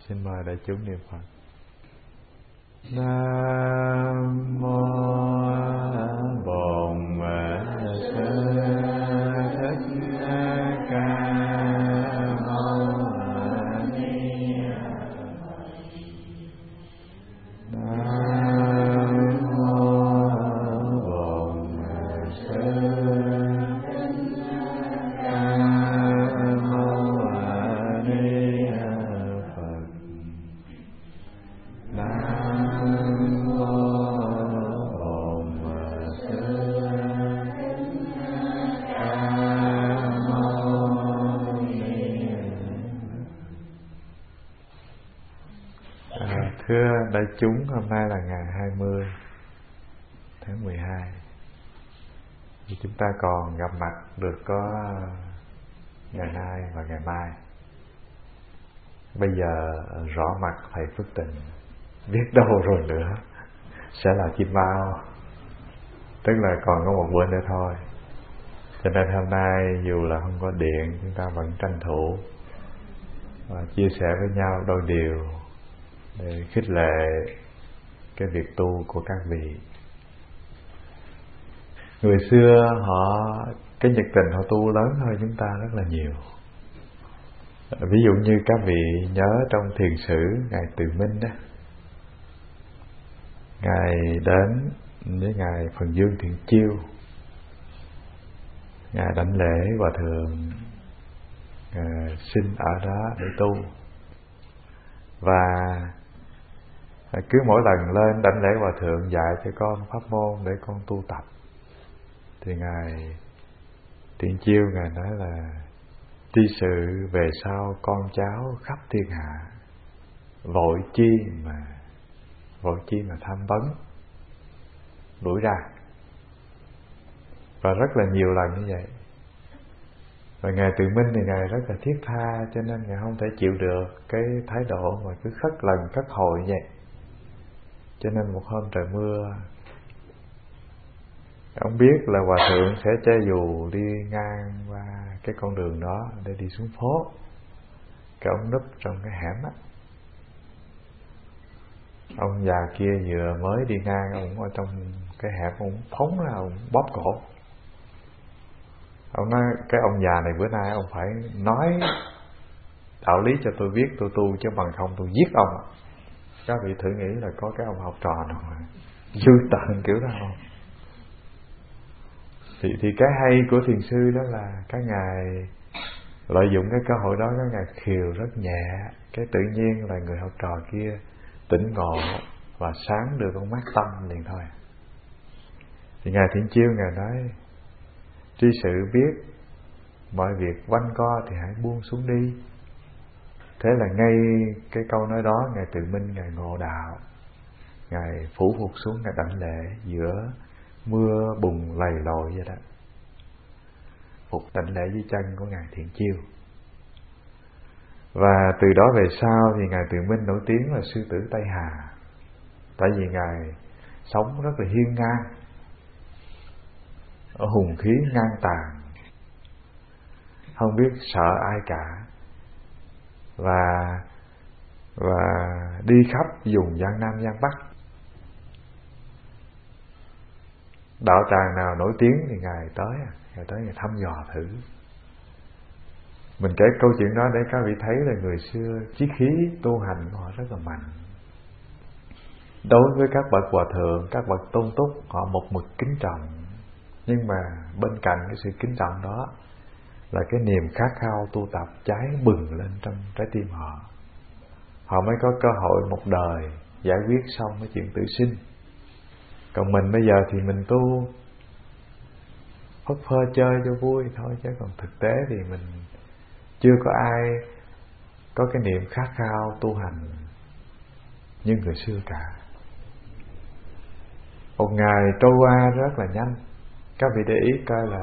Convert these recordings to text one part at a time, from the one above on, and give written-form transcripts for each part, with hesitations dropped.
Xin mời đại chúng niệm Phật. Nam mô Bổn Sư Thích Ca Mâu Ni Phật. Nam mô Bổn Sư Thích Ca Mâu Ni Phật. Thưa đại chúng, hôm nay là ngày 20 tháng 12 thì chúng ta còn gặp mặt được có ngày nay và ngày mai. Bây giờ rõ mặt thầy Phước Tình, biết đâu rồi nữa sẽ là chim bao, tức là còn có một bữa nữa thôi. Cho nên hôm nay dù là không có điện, chúng ta vẫn tranh thủ và chia sẻ với nhau đôi điều để khích lệ cái việc tu của các vị. Người xưa họ, cái nhiệt tình họ tu lớn hơn chúng ta rất là nhiều. Ví dụ như các vị nhớ trong thiền sử Ngài Từ Minh đó, Ngài đến với Ngài Phần Dương Thiện Chiêu, Ngài đảnh lễ Hòa Thượng xin ở đó để tu. Và cứ mỗi lần lên đảnh lễ Hòa Thượng dạy cho con pháp môn để con tu tập, thì Ngài Thiện Chiêu Ngài nói là: tri sự về sau con cháu khắp thiên hạ, vội chi mà tham vấn đuổi ra. Và rất là nhiều lần như vậy. Và Ngài Từ Minh thì Ngài rất là thiết tha, cho nên Ngài không thể chịu được cái thái độ mà cứ khất lần khất hồi vậy. Cho nên một hôm trời mưa, ông biết là Hòa Thượng sẽ che dù đi ngang qua cái con đường đó để đi xuống phố. Cái ông núp trong cái hẻm á. Ông già kia vừa mới đi ngang, ông ở trong cái hẻm, ông phóng ra, ông bóp cổ. Ông nói: cái ông già này bữa nay ông phải nói đạo lý cho tôi biết, tôi tu, chứ bằng không tôi giết ông. Các vị thử nghĩ là có cái ông học trò nào mà dư tợn kiểu đó không? Thì cái hay của thiền sư đó là các ngài lợi dụng cái cơ hội đó, các ngài khiều rất nhẹ. Cái tự nhiên là người học trò kia tỉnh ngộ và sáng được con mắt tâm liền thôi. Thì Ngài Thiện Chiêu Ngài nói: tri sự biết mọi việc quanh co thì hãy buông xuống đi. Thế là ngay cái câu nói đó, Ngài Từ Minh Ngài ngộ đạo. Ngài phủ phục xuống, Ngài đảnh lễ giữa mưa bùng lầy lội vậy đó, phục đảnh lễ dưới chân của Ngài Thiện Chiêu. Và từ đó về sau thì Ngài Từ Minh nổi tiếng là sư tử Tây Hà. Tại vì Ngài sống rất là hiên ngang, ở hùng khí ngang tàn, không biết sợ ai cả, và đi khắp vùng Giang Nam Giang Bắc. Đạo tràng nào nổi tiếng thì Ngài tới Ngài thăm dò thử. Mình kể câu chuyện đó để các vị thấy là người xưa chí khí tu hành của họ rất là mạnh. Đối với các bậc hòa thượng, các bậc tôn túc, họ một mực kính trọng. Nhưng mà bên cạnh cái sự kính trọng đó là cái niềm khát khao tu tập cháy bừng lên trong trái tim họ. Họ mới có cơ hội một đời giải quyết xong cái chuyện tử sinh. Còn mình bây giờ thì mình tu phất phơ chơi cho vui thôi, chứ còn thực tế thì mình chưa có ai có cái niệm khát khao tu hành như người xưa cả. Một ngày trôi qua rất là nhanh. Các vị để ý coi là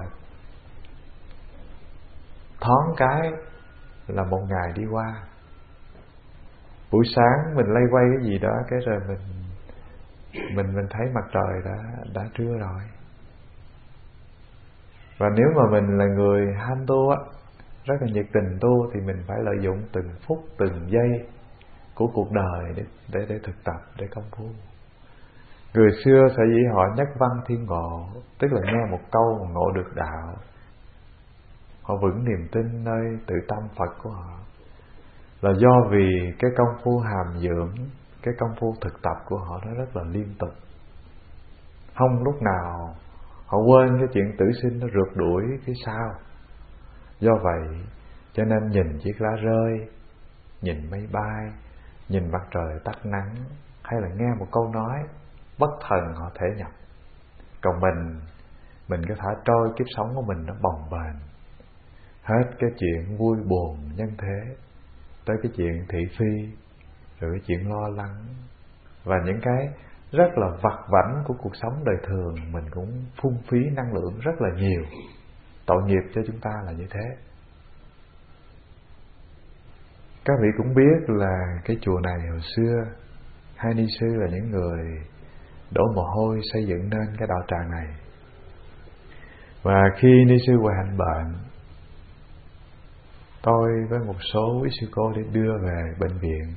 thoáng cái là một ngày đi qua. Buổi sáng mình lay quay cái gì đó, cái rồi mình thấy mặt trời đã trưa rồi. Và nếu mà mình là người ham tu á, rất là nhiệt tình tu, thì mình phải lợi dụng từng phút từng giây của cuộc đời để thực tập, để công phu. Người xưa sở dĩ họ nhất văn thiên ngộ, tức là nghe một câu mà ngộ được đạo, họ vững niềm tin nơi tự tâm Phật của họ, là do vì cái công phu hàm dưỡng, cái công phu thực tập của họ nó rất là liên tục, không lúc nào họ quên cái chuyện tử sinh nó rượt đuổi phía sau. Do vậy cho nên nhìn chiếc lá rơi, nhìn mây bay, nhìn mặt trời tắt nắng, hay là nghe một câu nói, bất thần họ thể nhập. Còn mình có thể trôi kiếp sống của mình nó bồng bềnh, hết cái chuyện vui buồn nhân thế tới cái chuyện thị phi, rồi cái chuyện lo lắng, và những cái rất là vặt vãnh của cuộc sống đời thường mình cũng phung phí năng lượng rất là nhiều. Tội nghiệp cho chúng ta là như thế. Các vị cũng biết là cái chùa này hồi xưa hai ni sư là những người đổ mồ hôi xây dựng nên cái đạo tràng này. Và khi ni sư Huệ Hạnh bệnh, tôi với một số quý sư cô đi đưa về bệnh viện.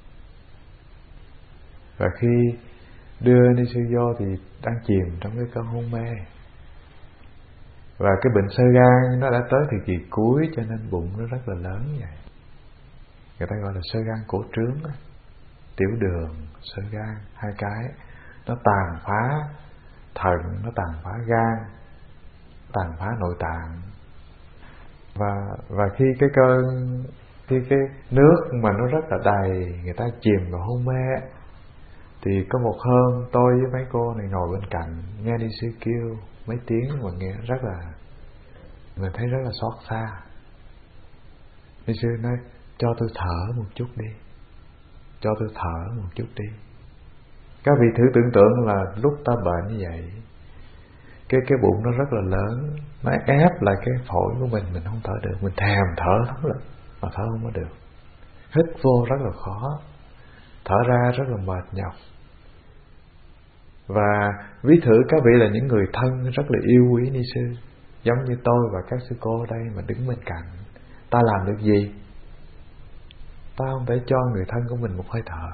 Và khi đưa ni sư vô thì đang chìm trong cái cơn hôn mê. Và cái bệnh xơ gan nó đã tới thời kỳ cuối, cho nên bụng nó rất là lớn vậy. Người ta gọi là xơ gan cổ trướng, tiểu đường, xơ gan, hai cái nó tàn phá thận, nó tàn phá gan, tàn phá nội tạng. Và khi cái nước mà nó rất là đầy, người ta chìm vào hôn mê, thì có một hôm tôi với mấy cô này ngồi bên cạnh, nghe đi sư kêu mấy tiếng mà nghe rất là, mình thấy rất là xót xa. Đi sư nói cho tôi thở một chút đi, cho tôi thở một chút đi. Các vị thử tưởng tượng là lúc ta bệnh như vậy, cái bụng nó rất là lớn, nó ép lại cái phổi của mình không thở được, mình thèm thở lắm rồi mà thở không có được, hít vô rất là khó, thở ra rất là mệt nhọc. Và ví thử các vị là những người thân rất là yêu quý ni sư, giống như tôi và các sư cô ở đây mà đứng bên cạnh, ta làm được gì? Ta không thể cho người thân của mình một hơi thở,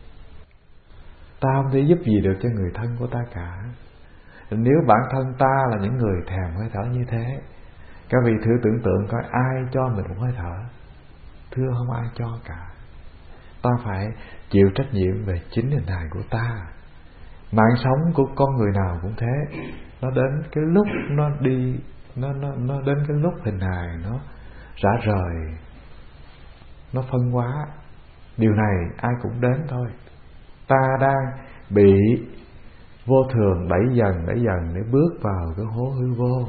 ta không thể giúp gì được cho người thân của ta cả. Nếu bản thân ta là những người thèm hơi thở như thế, các vị thử tưởng tượng coi ai cho mình một hơi thở? Thưa không ai cho cả. Ta phải chịu trách nhiệm về chính hình hài của ta. Mạng sống của con người nào cũng thế, nó đến cái lúc nó đi, nó đến cái lúc hình hài nó rã rời, nó phân hóa. Điều này ai cũng đến thôi. Ta đang bị vô thường đẩy dần để bước vào cái hố hư vô.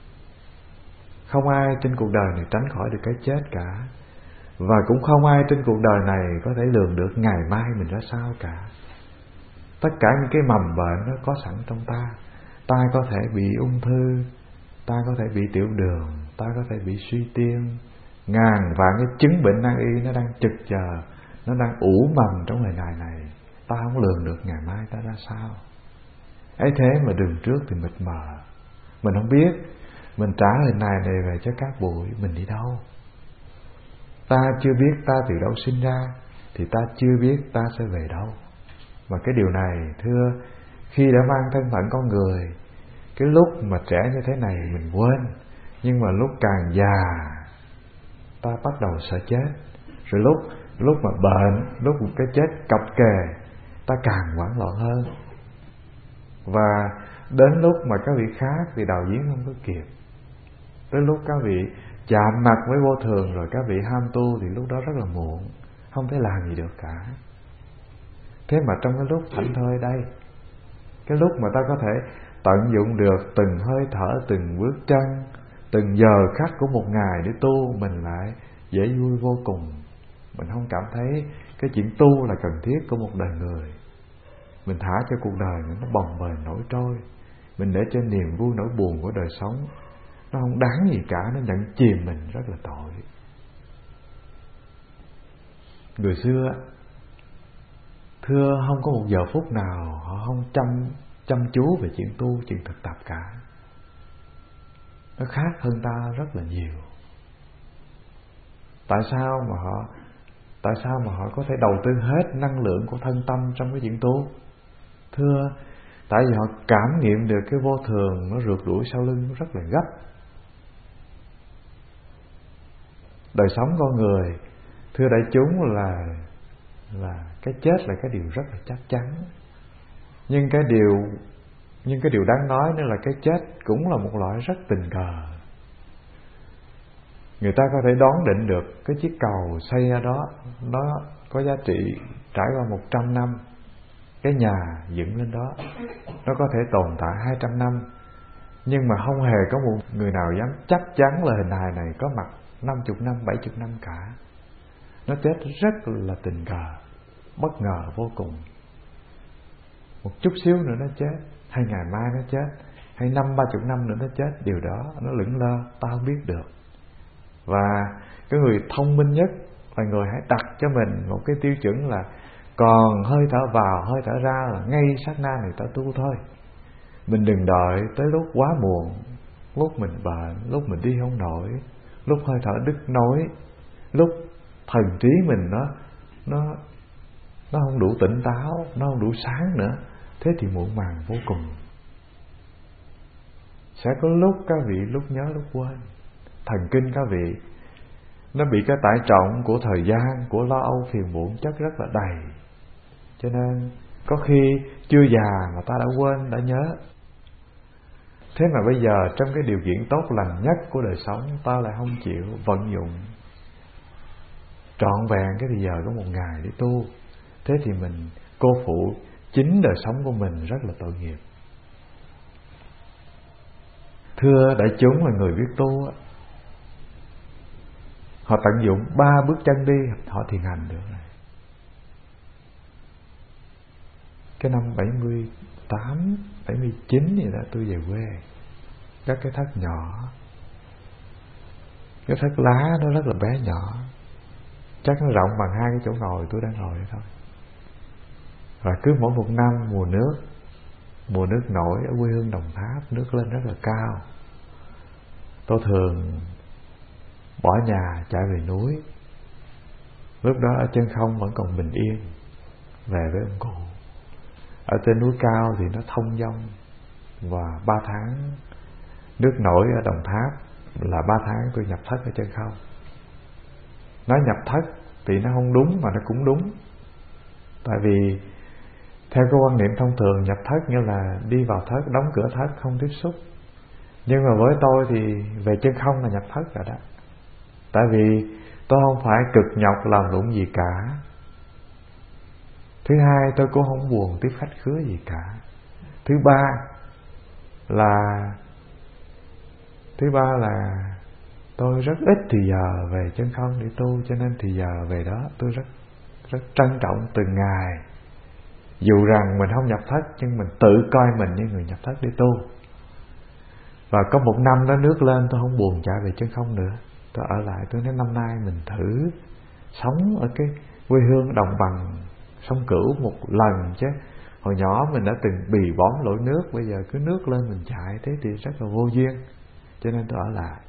Không ai trên cuộc đời này tránh khỏi được cái chết cả, và cũng không ai trên cuộc đời này có thể lường được ngày mai mình ra sao cả. Tất cả những cái mầm bệnh nó có sẵn trong ta. Ta có thể bị ung thư, ta có thể bị tiểu đường, ta có thể bị suy tiên, ngàn vạn cái chứng bệnh nan y nó đang trực chờ, nó đang ủ mầm trong đời này. Ta không lường được ngày mai ta ra sao. Ấy thế mà đường trước thì mịt mờ, mình không biết mình trả hình này về cho các bụi, mình đi đâu. Ta chưa biết ta từ đâu sinh ra, thì ta chưa biết ta sẽ về đâu. Mà cái điều này thưa, khi đã mang thân phận con người, cái lúc mà trẻ như thế này mình quên, nhưng mà lúc càng già ta bắt đầu sợ chết. Rồi lúc mà bệnh, lúc cái chết cập kề, ta càng hoảng loạn hơn. Và đến lúc mà các vị khác thì đạo diễn không có kịp. Tới lúc các vị chạm mặt với vô thường rồi các vị ham tu thì lúc đó rất là muộn, không thể làm gì được cả. Thế mà trong cái lúc thảnh thơi đây, cái lúc mà ta có thể tận dụng được từng hơi thở, từng bước chân, từng giờ khắc của một ngày để tu, mình lại dễ vui vô cùng. Mình không cảm thấy cái chuyện tu là cần thiết của một đời người. Mình thả cho cuộc đời nó bồng bềnh nổi trôi, mình để cho niềm vui nỗi buồn của đời sống nó không đáng gì cả, nó nhận chìm mình rất là tội. Người xưa thưa không có một giờ phút nào họ không chăm chú về chuyện tu, chuyện thực tập cả. Nó khác hơn ta rất là nhiều. Tại Tại sao mà họ có thể đầu tư hết năng lượng của thân tâm trong cái chuyện tu? Thưa, tại vì họ cảm nghiệm được cái vô thường nó rượt đuổi sau lưng, nó rất là gấp. Đời sống con người, thưa đại chúng, là cái chết là cái điều rất là chắc chắn. Nhưng cái điều đáng nói nữa là cái chết cũng là một loại rất tình cờ. Người ta có thể đoán định được cái chiếc cầu xây ra đó nó có giá trị trải qua 100 năm. Cái nhà dựng lên đó nó có thể tồn tại 200 năm. Nhưng mà không hề có một người nào dám chắc chắn là hình hài này có mặt 50 năm, 70 năm cả. Nó chết rất là tình cờ, bất ngờ vô cùng. Một chút xíu nữa nó chết, hay ngày mai nó chết, hay 50-30 năm nữa nó chết, điều đó nó lững lơ, ta không biết được. Và cái người thông minh nhất là người hãy đặt cho mình một cái tiêu chuẩn là còn hơi thở vào, hơi thở ra là ngay sát na này ta tu thôi. Mình đừng đợi tới lúc quá muộn, lúc mình bệnh, lúc mình đi không nổi, lúc hơi thở đứt nối, lúc thần trí mình nó không đủ tỉnh táo, nó không đủ sáng nữa. Thế thì muộn màng vô cùng. Sẽ có lúc các vị lúc nhớ lúc quên. Thần kinh các vị nó bị cái tải trọng của thời gian, của lo âu phiền muộn chất rất là đầy. Cho nên có khi chưa già mà ta đã quên, đã nhớ. Thế mà bây giờ trong cái điều kiện tốt lành nhất của đời sống, ta lại không chịu vận dụng trọn vẹn cái thời giờ của một ngày để tu. Thế thì mình cô phụ chính đời sống của mình, rất là tội nghiệp. Thưa đại chúng, là người biết tu, họ tận dụng 3 bước chân đi, họ thiền hành được này. Cái năm 78, 79 gì đó tôi về quê. Các cái thất nhỏ, cái thất lá nó rất là bé nhỏ, chắc nó rộng bằng 2 cái chỗ ngồi tôi đang ngồi thôi. Và cứ mỗi một năm mùa nước nổi ở quê hương Đồng Tháp, nước lên rất là cao. Tôi thường bỏ nhà chạy về núi. Lúc đó ở trên không vẫn còn bình yên, về với ông cụ. Ở trên núi cao thì nó thông dong. Và 3 tháng nước nổi ở Đồng Tháp là 3 tháng tôi nhập thất ở trên không. Nói nhập thất thì nó không đúng mà nó cũng đúng. Tại vì theo cái quan niệm thông thường, nhập thất như là đi vào thất, đóng cửa thất, không tiếp xúc. Nhưng mà với tôi thì về chân không là nhập thất rồi đó. Tại vì tôi không phải cực nhọc làm lụng gì cả. Thứ hai, tôi cũng không buồn tiếp khách khứa gì cả. Thứ ba là tôi rất ít thì giờ về chân không để tu. Cho nên thì giờ về đó tôi rất trân trọng từng ngày. Dù rằng mình không nhập thất, nhưng mình tự coi mình như người nhập thất để tu. Và có một năm đó nước lên, tôi không buồn trả về chân không nữa. Tôi ở lại, tôi nói năm nay mình thử sống ở cái quê hương đồng bằng sông Cửu một lần chứ. Hồi nhỏ mình đã từng bì bõm lội nước, bây giờ cứ nước lên mình chạy, thế thì rất là vô duyên. Cho nên tôi ở lại.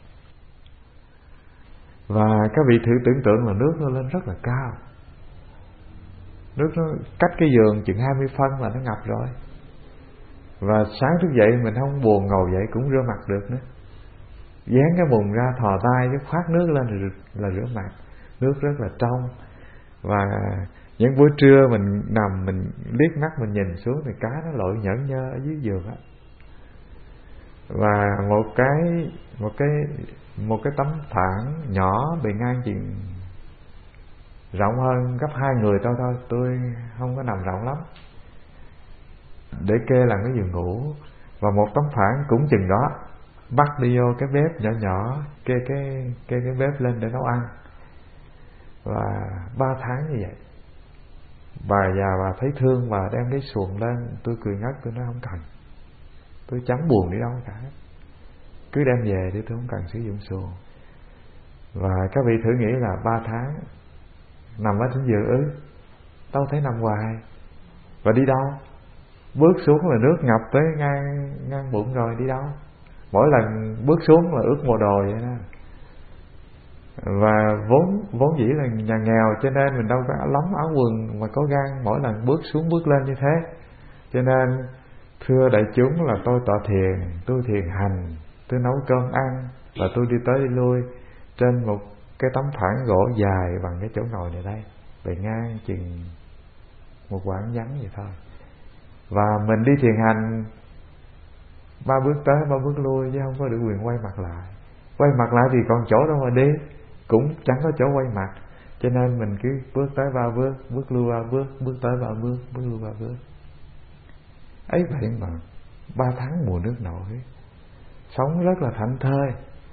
Và các vị thử tưởng tượng là nước nó lên rất là cao. Nước nó cách cái giường chừng 20 phân là nó ngập rồi. Và sáng thức dậy mình không buồn, ngồi dậy cũng rửa mặt được nữa. Dán cái bùn ra, thò tay cái khoát nước lên là rửa mặt. Nước rất là trong. Và những buổi trưa mình nằm, mình liếc mắt mình nhìn xuống thì cá nó lội nhởn nhơ ở dưới giường á. Và một cái tấm thảm nhỏ bề ngang chừng rộng hơn gấp 2 người tôi thôi, tôi không có nằm rộng lắm, để kê làm cái giường ngủ. Và một tấm phản cũng chừng đó, bắt đi vô cái bếp nhỏ nhỏ, kê cái bếp lên để nấu ăn. Và 3 tháng như vậy. Bà già bà thấy thương, bà đem cái xuồng lên. Tôi cười ngất, tôi nói không cần, tôi chẳng buồn đi đâu cả, cứ đem về đi, tôi không cần sử dụng xuồng. Và các vị thử nghĩ là 3 tháng nằm ở trên giường đâu thấy nằm hoài. Và đi đâu? Bước xuống là nước ngập tới ngang bụng rồi, đi đâu? Mỗi lần bước xuống là ướt mồ đồ vậy đó. Và vốn dĩ là nhà nghèo, cho nên mình đâu có lóng áo quần mà có gan mỗi lần bước xuống bước lên như thế. Cho nên thưa đại chúng là tôi tọa thiền, tôi thiền hành, tôi nấu cơm ăn, và tôi đi tới đi lui trên một cái tấm phản gỗ dài bằng cái chỗ ngồi này đây, bề ngang chừng một quãng vắng vậy thôi. Và mình đi thiền hành 3 bước tới 3 bước lui, chứ không có được quyền quay mặt lại. Quay mặt lại thì còn chỗ đâu mà đi, cũng chẳng có chỗ quay mặt. Cho nên mình cứ bước tới 3 bước, bước lui 3 bước, bước tới 3 bước, bước lui 3 bước. Ấy vậy mà 3 tháng mùa nước nổi, sống rất là thảnh thơi.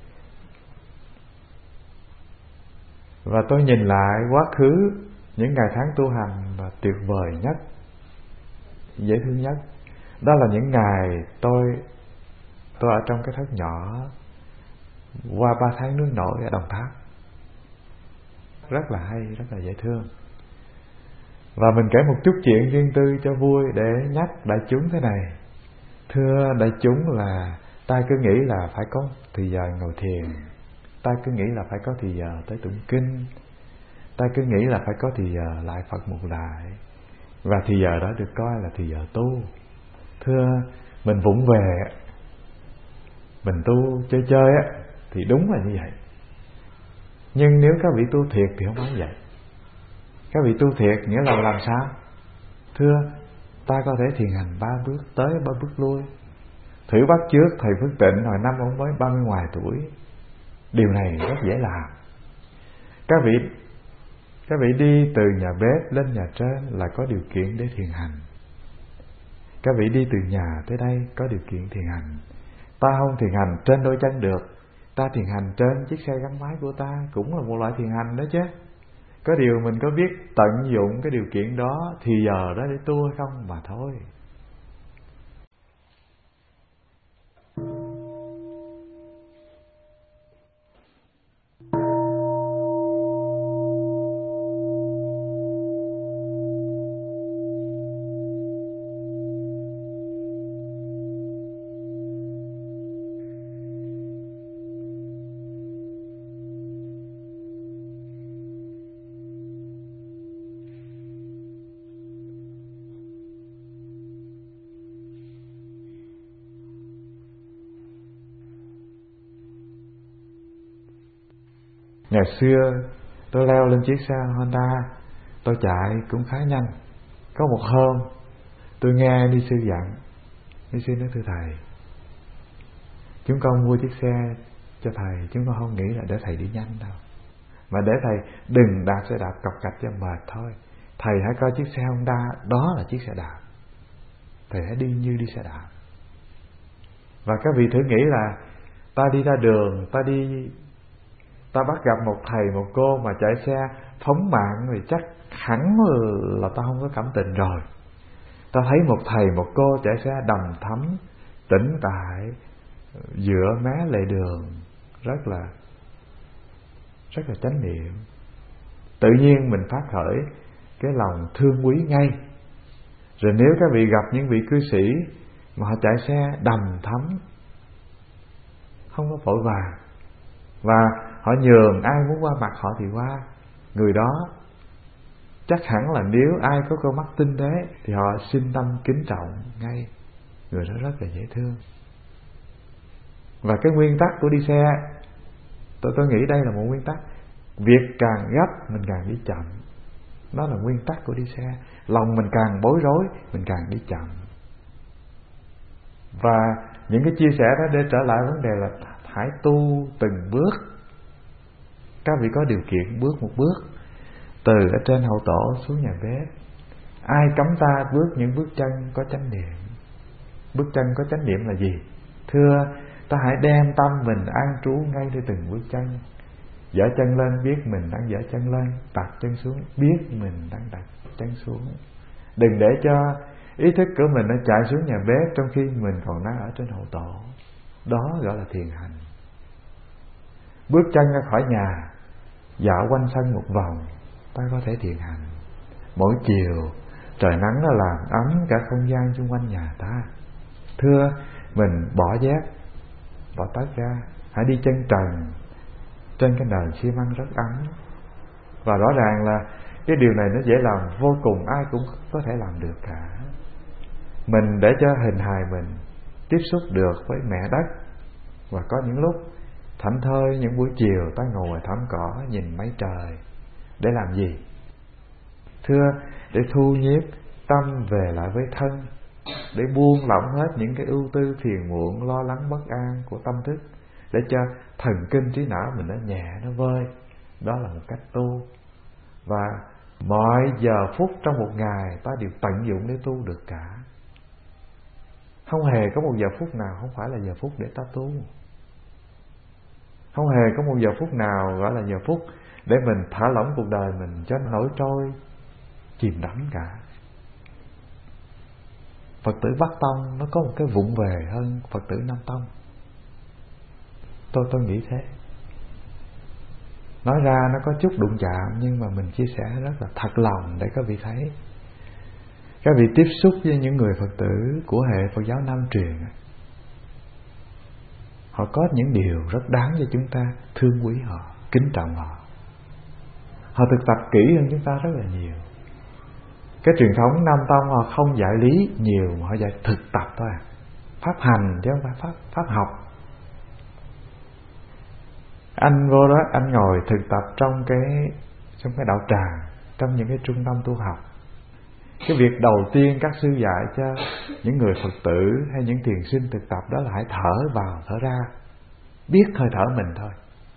Và tôi nhìn lại quá khứ, những ngày tháng tu hành là tuyệt vời nhất, dễ thương nhất. Đó là những ngày tôi ở trong cái thất nhỏ, qua 3 tháng nước nổi ở Đồng Tháp. Rất là hay, rất là dễ thương. Và mình kể một chút chuyện riêng tư cho vui để nhắc đại chúng thế này. Thưa đại chúng là ta cứ nghĩ là phải có thì giờ ngồi thiền, ta cứ nghĩ là phải có thì giờ tới tụng kinh, ta cứ nghĩ là phải có thì giờ lại Phật một lại, và thì giờ đó được coi là thì giờ tu. Thưa, mình vụng về, mình tu chơi chơi á, thì đúng là như vậy. Nhưng nếu các vị tu thiệt thì không phải vậy. Các vị tu thiệt nghĩa là làm sao? Thưa, ta có thể thiền hành 3 bước tới 3 bước lui. Thử bắt trước thầy Phước Tịnh hồi năm ông mới 30 ngoài tuổi. Điều này rất dễ làm. Các vị đi từ nhà bếp lên nhà trên là có điều kiện để thiền hành. Các vị đi từ nhà tới đây có điều kiện thiền hành. Ta không thiền hành trên đôi chân được, ta thiền hành trên chiếc xe gắn máy của ta cũng là một loại thiền hành đó chứ. Có điều mình có biết tận dụng cái điều kiện đó thì giờ đó để tu hay không mà thôi. Ngày xưa tôi leo lên chiếc xe Honda, tôi chạy cũng khá nhanh. Có một hôm tôi nghe ni sư dặn, ni sư nói: thưa thầy, chúng con mua chiếc xe cho thầy, chúng con không nghĩ là để thầy đi nhanh đâu, mà để thầy đừng đạp xe đạp cọc cạch cho mệt thôi. Thầy hãy coi chiếc xe Honda đó là chiếc xe đạp, thầy hãy đi như đi xe đạp. Và các vị thử nghĩ là ta đi ra đường, ta bắt gặp một thầy một cô mà chạy xe phóng mạng thì chắc hẳn là ta không có cảm tình rồi. Ta thấy một thầy một cô chạy xe đầm thắm, tĩnh tại, dựa mé lề đường, rất là chánh niệm. Tự nhiên mình phát khởi cái lòng thương quý ngay. Rồi nếu các vị gặp những vị cư sĩ mà họ chạy xe đầm thắm, không có vội vàng, và họ nhường ai muốn qua mặt họ thì qua, người đó chắc hẳn là nếu ai có con mắt tinh tế thì họ sinh tâm kính trọng ngay. Người đó rất là dễ thương. Và cái nguyên tắc của đi xe, tôi nghĩ đây là một nguyên tắc. Việc càng gấp mình càng đi chậm. Đó là nguyên tắc của đi xe. Lòng mình càng bối rối mình càng đi chậm. Và những cái chia sẻ đó để trở lại vấn đề là hãy tu từng bước. Các vị có điều kiện bước một bước, từ ở trên hậu tổ xuống nhà bếp. Ai cấm ta bước những bước chân có chánh niệm? Bước chân có chánh niệm là gì? Thưa, ta hãy đem tâm mình an trú ngay nơi từng bước chân. Dở chân lên biết mình đang dở chân lên, đặt chân xuống biết mình đang đặt chân xuống. Đừng để cho ý thức của mình nó chạy xuống nhà bếp trong khi mình còn đang ở trên hậu tổ. Đó gọi là thiền hành. Bước chân ra khỏi nhà, dạo quanh sân một vòng, ta có thể thiền hành. Mỗi chiều trời nắng nó làm ấm cả không gian xung quanh nhà ta. Thưa, mình bỏ dép, bỏ tất ra, hãy đi chân trần, trên cái nền xi măng rất ấm. Và rõ ràng là cái điều này nó dễ làm vô cùng, ai cũng có thể làm được cả. Mình để cho hình hài mình tiếp xúc được với mẹ đất. Và có những lúc thảnh thơi, những buổi chiều ta ngồi thảm cỏ nhìn mây trời. Để làm gì? Thưa, để thu nhiếp tâm về lại với thân, để buông lỏng hết những cái ưu tư phiền muộn, lo lắng bất an của tâm thức, để cho thần kinh trí não mình nó nhẹ, nó vơi. Đó là một cách tu. Và mọi giờ phút trong một ngày ta đều tận dụng để tu được cả. Không hề có một giờ phút nào không phải là giờ phút để ta tu. Không hề có một giờ phút nào gọi là giờ phút để mình thả lỏng cuộc đời mình cho nó nổi trôi chìm đắm cả. Phật tử Bắc Tông nó có một cái vụng về hơn Phật tử Nam Tông. Tôi nghĩ thế. Nói ra nó có chút đụng chạm, nhưng mà mình chia sẻ rất là thật lòng để các vị thấy. Các vị tiếp xúc với những người Phật tử của hệ Phật giáo Nam truyền, họ có những điều rất đáng cho chúng ta thương quý họ, kính trọng họ. Họ thực tập kỹ hơn chúng ta rất là nhiều. Cái truyền thống Nam Tông họ không dạy lý nhiều, mà họ dạy thực tập thôi à. Pháp hành chứ không phải pháp học. Anh vô đó, anh ngồi thực tập trong cái đạo tràng, trong những cái trung tâm tu học. Cái việc đầu tiên các sư dạy cho những người Phật tử hay những thiền sinh thực tập đó là hãy thở vào thở ra, biết hơi thở mình thôi.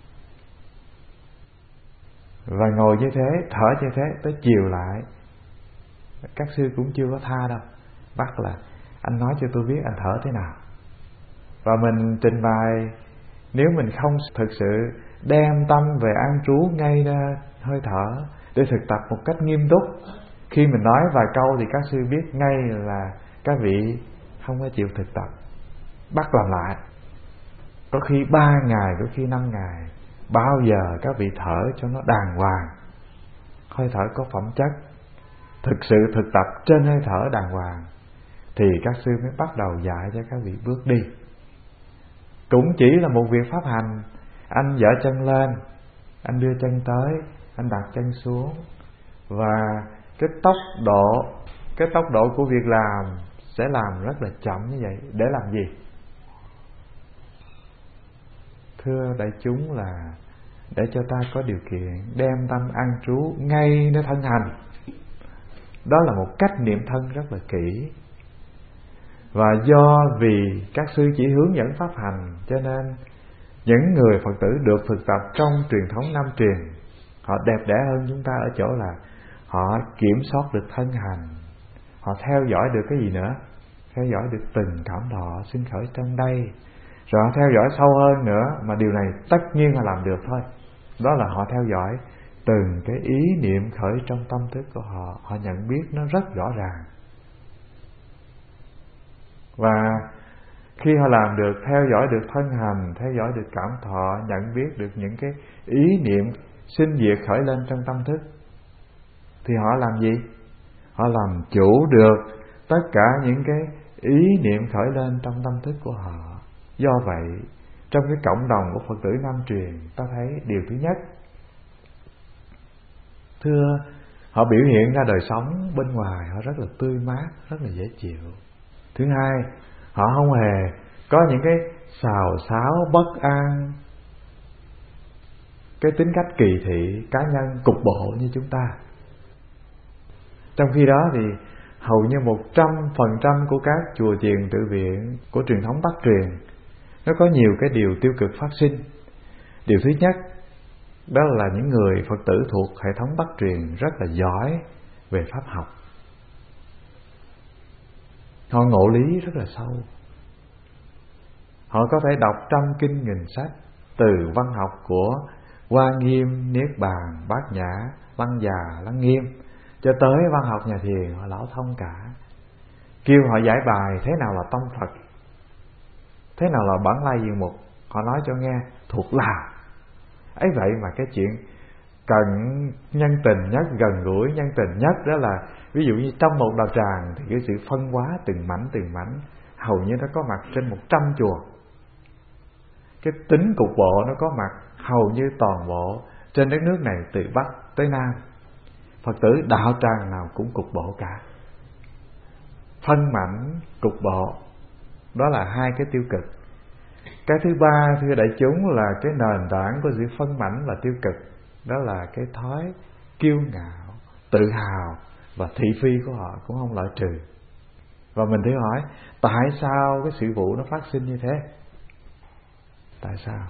Và ngồi như thế, thở như thế, tới chiều lại các sư cũng chưa có tha đâu, bắt là anh nói cho tôi biết anh thở thế nào. Và mình trình bày, nếu mình không thực sự đem tâm về an trú ngay ra hơi thở để thực tập một cách nghiêm túc, khi mình nói vài câu thì các sư biết ngay là các vị không có chịu thực tập, bắt làm lại. Có khi 3 ngày, có khi 5 ngày. Bao giờ các vị thở cho nó đàng hoàng, hơi thở có phẩm chất, thực sự thực tập trên hơi thở đàng hoàng, thì các sư mới bắt đầu dạy cho các vị bước đi. Cũng chỉ là một việc pháp hành. Anh dở chân lên, anh đưa chân tới, anh đặt chân xuống. Và cái tốc độ của việc làm sẽ làm rất là chậm như vậy. Để làm gì? Thưa đại chúng, là để cho ta có điều kiện đem tâm an trú ngay nơi thân hành. Đó là một cách niệm thân rất là kỹ. Và do vì các sư chỉ hướng dẫn pháp hành, cho nên những người Phật tử được thực tập trong truyền thống Nam truyền, họ đẹp đẽ hơn chúng ta ở chỗ là họ kiểm soát được thân hành, họ theo dõi được cái gì nữa? Theo dõi được từng cảm thọ sinh khởi trong đây. Rồi họ theo dõi sâu hơn nữa, mà điều này tất nhiên là làm được thôi. Đó là họ theo dõi từng cái ý niệm khởi trong tâm thức của họ, họ nhận biết nó rất rõ ràng. Và khi họ làm được, theo dõi được thân hành, theo dõi được cảm thọ, nhận biết được những cái ý niệm sinh diệt khởi lên trong tâm thức, thì họ làm gì? Họ làm chủ được tất cả những cái ý niệm khởi lên trong tâm thức của họ. Do vậy, trong cái cộng đồng của Phật tử Nam truyền, ta thấy điều thứ nhất, thưa, họ biểu hiện ra đời sống bên ngoài họ rất là tươi mát, rất là dễ chịu. Thứ hai, họ không hề có những cái xào xáo bất an, cái tính cách kỳ thị cá nhân cục bộ như chúng ta. Trong khi đó thì hầu như 100% của các chùa chiền tự viện của truyền thống Bắc truyền, nó có nhiều cái điều tiêu cực phát sinh. Điều thứ nhất, đó là những người Phật tử thuộc hệ thống Bắc truyền rất là giỏi về pháp học. Họ ngộ lý rất là sâu. Họ có thể đọc trăm kinh nghìn sách, từ văn học của Hoa Nghiêm, Niết Bàn, Bát Nhã, Lăng Già, Lăng Nghiêm, cho tới văn học nhà thiền, họ lão thông cả. Kêu họ giải bài thế nào là tông Phật, thế nào là bản lai diện mục, họ nói cho nghe thuộc là. Ấy vậy mà cái chuyện cần nhân tình nhất, gần gũi nhân tình nhất, đó là ví dụ như trong một đạo tràng thì cái sự phân hóa từng mảnh hầu như nó có mặt trên 100 chùa. Cái tính cục bộ nó có mặt hầu như toàn bộ trên đất nước này từ Bắc tới Nam, Phật tử đạo tràng nào cũng cục bộ cả. Phân mảnh, cục bộ, đó là hai cái tiêu cực. Cái thứ ba, thưa đại chúng, là cái nền tảng của sự phân mảnh và tiêu cực. Đó là cái thói kiêu ngạo, tự hào và thị phi của họ cũng không loại trừ. Và mình thử hỏi, tại sao cái sự vụ nó phát sinh như thế? Tại sao?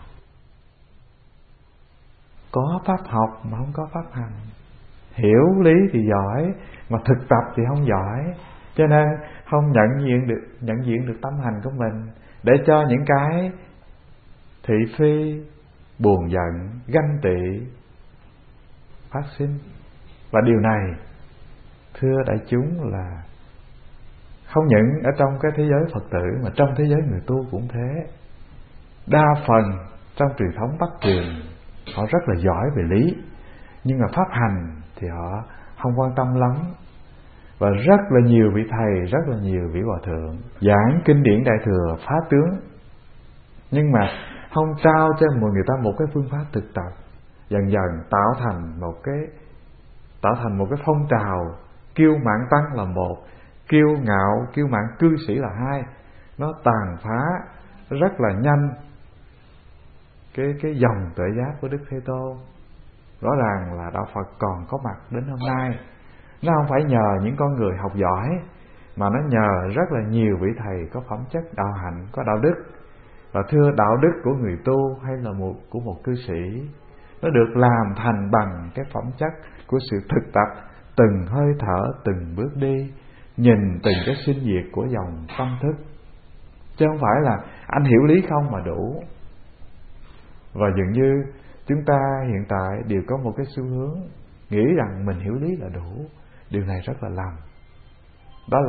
Có pháp học mà không có pháp hành. Hiểu lý thì giỏi, mà thực tập thì không giỏi. Cho nên không nhận diện được tâm hành của mình, để cho những cái thị phi, buồn giận, ganh tị phát sinh. Và điều này, thưa đại chúng, là không những ở trong cái thế giới Phật tử, mà trong thế giới người tu cũng thế. Đa phần trong truyền thống Bắc truyền, họ rất là giỏi về lý, nhưng mà pháp hành thì họ không quan tâm lắm. Và rất là nhiều vị thầy, rất là nhiều vị hòa thượng giảng kinh điển Đại Thừa phá tướng, nhưng mà không trao cho người ta một cái phương pháp thực tập. Dần dần tạo thành một cái phong trào kiêu mạn tăng là một, kiêu ngạo, kiêu mạn cư sĩ là hai. Nó tàn phá rất là nhanh cái dòng tuệ giác của Đức Thế Tôn. Rõ ràng là đạo Phật còn có mặt đến hôm nay, nó không phải nhờ những con người học giỏi, mà nó nhờ rất là nhiều vị thầy có phẩm chất đạo hạnh, có đạo đức. Và thưa, đạo đức của người tu hay là của một cư sĩ, nó được làm thành bằng cái phẩm chất của sự thực tập, từng hơi thở, từng bước đi, nhìn từng cái sinh diệt của dòng tâm thức. Chứ không phải là anh hiểu lý không mà đủ. Và dường như chúng ta hiện tại đều có một cái xu hướng nghĩ rằng mình hiểu lý là đủ. Điều này rất là lầm. Đó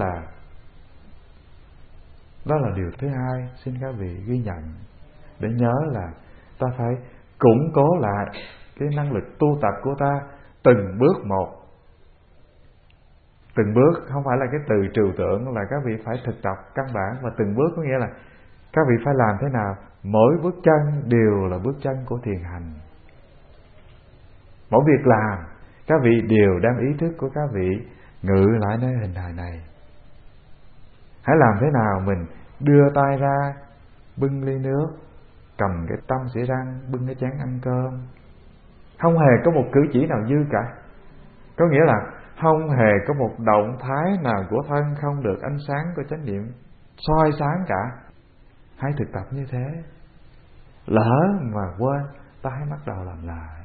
là điều thứ hai xin các vị ghi nhận, để nhớ là ta phải củng cố lại cái năng lực tu tập của ta từng bước một. Từng bước không phải là cái từ trừu tượng, là các vị phải thực tập căn bản. Và từng bước có nghĩa là các vị phải làm thế nào, mỗi bước chân đều là bước chân của thiền hành. Mỗi việc làm, các vị đều đem ý thức của các vị ngự lại nơi hình hài này. Hãy làm thế nào mình đưa tay ra bưng ly nước, cầm cái tăm xỉa răng, bưng cái chén ăn cơm, không hề có một cử chỉ nào dư cả. Có nghĩa là không hề có một động thái nào của thân không được ánh sáng của chánh niệm soi sáng cả. Hãy thực tập như thế. Lỡ mà quên, ta hãy bắt đầu làm lại.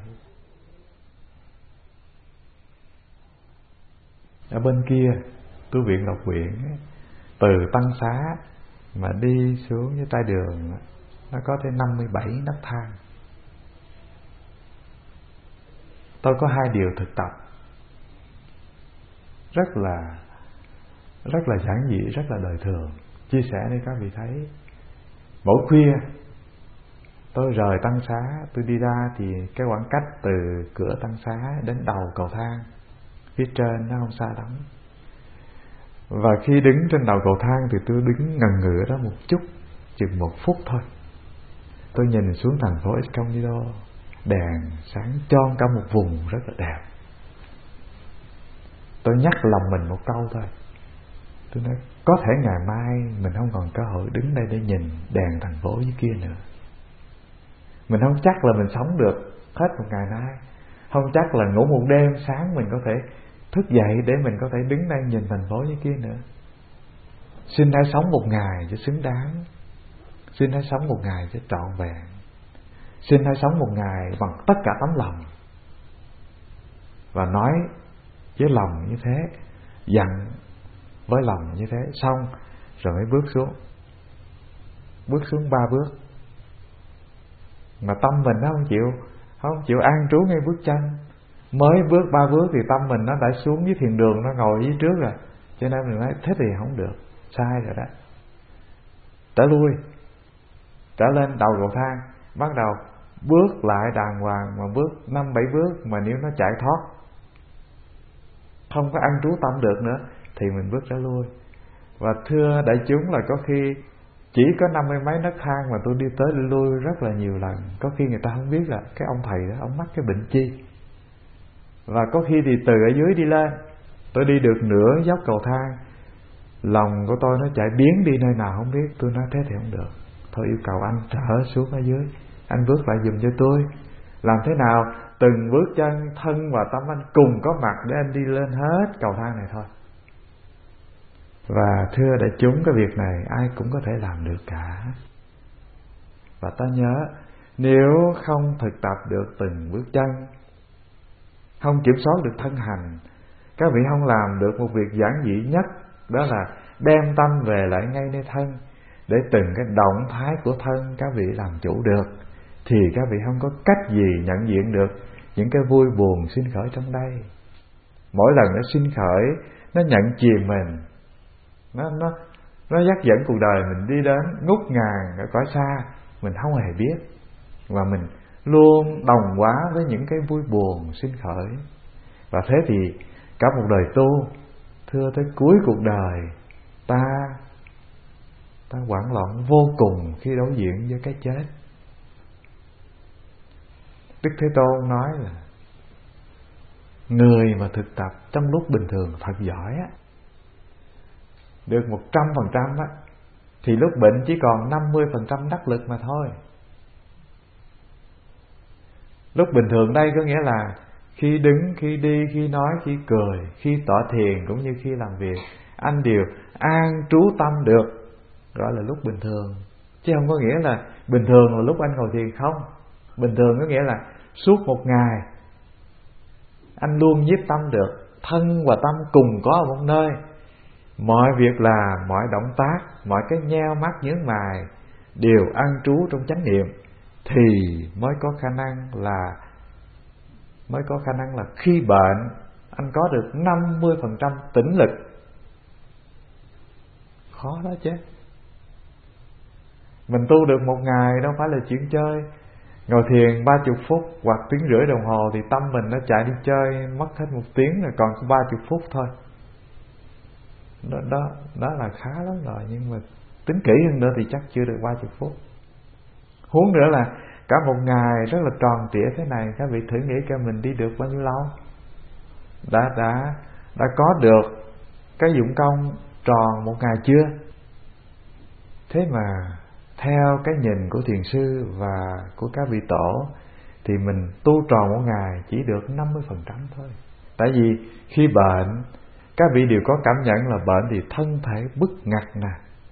Ở bên kia, tu viện Lộc Quyện, từ Tăng Xá mà đi xuống dưới tay đường, nó có tới 57 nấc thang. Tôi có hai điều thực tập rất là giản dị, rất là đời thường, chia sẻ để các vị thấy. Mỗi khuya tôi rời Tăng Xá, tôi đi ra thì cái khoảng cách từ cửa Tăng Xá đến đầu cầu thang phía trên nó không xa lắm. Và khi đứng trên đầu cầu thang thì tôi đứng ngần ngừ ở đó một chút, chừng 1 phút thôi. Tôi nhìn xuống thành phố Escondido, đèn sáng choang cả một vùng rất là đẹp. Tôi nhắc lòng mình một câu thôi. Tôi nói có thể ngày mai mình không còn cơ hội đứng đây để nhìn đèn thành phố dưới kia nữa. Mình không chắc là mình sống được hết một ngày nay, không chắc là ngủ một đêm sáng mình có thể thức dậy để mình có thể đứng đây nhìn thành phố dưới kia nữa. Xin hãy sống một ngày cho xứng đáng. Xin hãy sống một ngày cho trọn vẹn. Xin hãy sống một ngày bằng tất cả tấm lòng. Và nói với lòng như thế, dặn với lòng như thế, xong rồi mới bước xuống. Bước xuống 3 bước. Mà tâm mình nó không chịu an trú ngay bước chân. Mới bước 3 bước thì tâm mình nó đã xuống dưới thiền đường, nó ngồi dưới trước rồi. Cho nên mình nói thế thì không được, sai rồi đó. Trở lui, trở lên đầu cầu thang, bắt đầu bước lại đàng hoàng. Mà bước 5-7 bước mà nếu nó chạy thoát, không có ăn trú tâm được nữa, thì mình bước trở lui. Và thưa đại chúng là có khi Chỉ có 50 mấy nấc thang mà tôi đi tới đi lui rất là nhiều lần. Có khi người ta không biết là cái ông thầy đó ông mắc cái bệnh chi. Và có khi thì từ ở dưới đi lên, tôi đi được nửa dốc cầu thang, lòng của tôi nó chạy biến đi nơi nào không biết. Tôi nói thế thì không được, thôi yêu cầu anh trở xuống ở dưới, anh bước lại giùm cho tôi. Làm thế nào từng bước chân, thân và tâm anh cùng có mặt để anh đi lên hết cầu thang này thôi. Và thưa đại chúng, cái việc này ai cũng có thể làm được cả. Và ta nhớ, nếu không thực tập được từng bước chân, không kiểm soát được thân hành, các vị không làm được một việc giản dị nhất, đó là đem tâm về lại ngay nơi thân, để từng cái động thái của thân các vị làm chủ được, thì các vị không có cách gì nhận diện được những cái vui buồn sinh khởi trong đây. Mỗi lần nó sinh khởi, nó nhận chìm mình, nó dắt dẫn cuộc đời mình đi đến ngút ngàn ở cõi xa, mình không hề biết. Và mình luôn đồng hóa với những cái vui buồn sinh khởi. Và thế thì cả một đời tu, thưa tới cuối cuộc đời, ta hoảng loạn vô cùng khi đối diện với cái chết. Đức Thế Tôn nói là người mà thực tập trong lúc bình thường thật giỏi á, được 100% á, thì lúc bệnh chỉ còn 50% đắc lực mà thôi. Lúc bình thường đây có nghĩa là khi đứng, khi đi, khi nói, khi cười, khi tọa thiền cũng như khi làm việc, anh đều an trú tâm được, gọi là lúc bình thường. Chứ không có nghĩa là bình thường là lúc anh ngồi thiền, không. Bình thường có nghĩa là suốt một ngày anh luôn nhiếp tâm được, thân và tâm cùng có ở một nơi. Mọi việc làm, mọi động tác, mọi cái nheo mắt nhướng mày đều an trú trong chánh niệm, thì mới có khả năng là khi bệnh anh có được 50% tĩnh lực. Khó đó chứ. Mình tu được một ngày đâu phải là chuyện chơi. Ngồi thiền 30 phút hoặc tiếng rưỡi đồng hồ thì tâm mình nó chạy đi chơi, mất hết 1 tiếng rồi còn có 30 phút thôi. Đó là khá lắm rồi. Nhưng mà tính kỹ hơn nữa thì chắc chưa được 30 phút. Huống nữa là cả một ngày rất là tròn trịa thế này, các vị thử nghĩ cho mình đi được bao nhiêu lâu. Đã có được cái dụng công tròn một ngày chưa? Thế mà theo cái nhìn của thiền sư và của các vị tổ thì mình tu tròn một ngày chỉ được 50% thôi. Tại vì khi bệnh, các vị đều có cảm nhận là bệnh thì thân thể bức ngặt nè,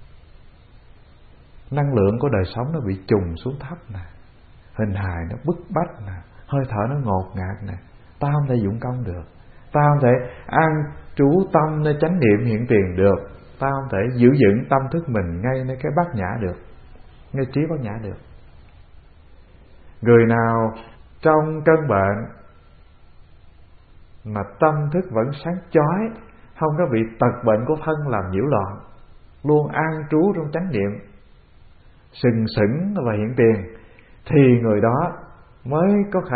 năng lượng của đời sống nó bị trùng xuống thấp nè, hình hài nó bức bách nè, hơi thở nó ngột ngạt nè. Ta không thể dụng công được, ta không thể an trú tâm nơi chánh niệm hiện tiền được, ta không thể giữ vững tâm thức mình ngay nơi cái bát nhã được, ngay trí bát nhã được. Người nào trong cơn bệnh mà tâm thức vẫn sáng chói, không có bị tật bệnh của thân làm nhiễu loạn, luôn an trú trong chánh niệm, sừng sững và hiện tiền, thì người đó mới có khả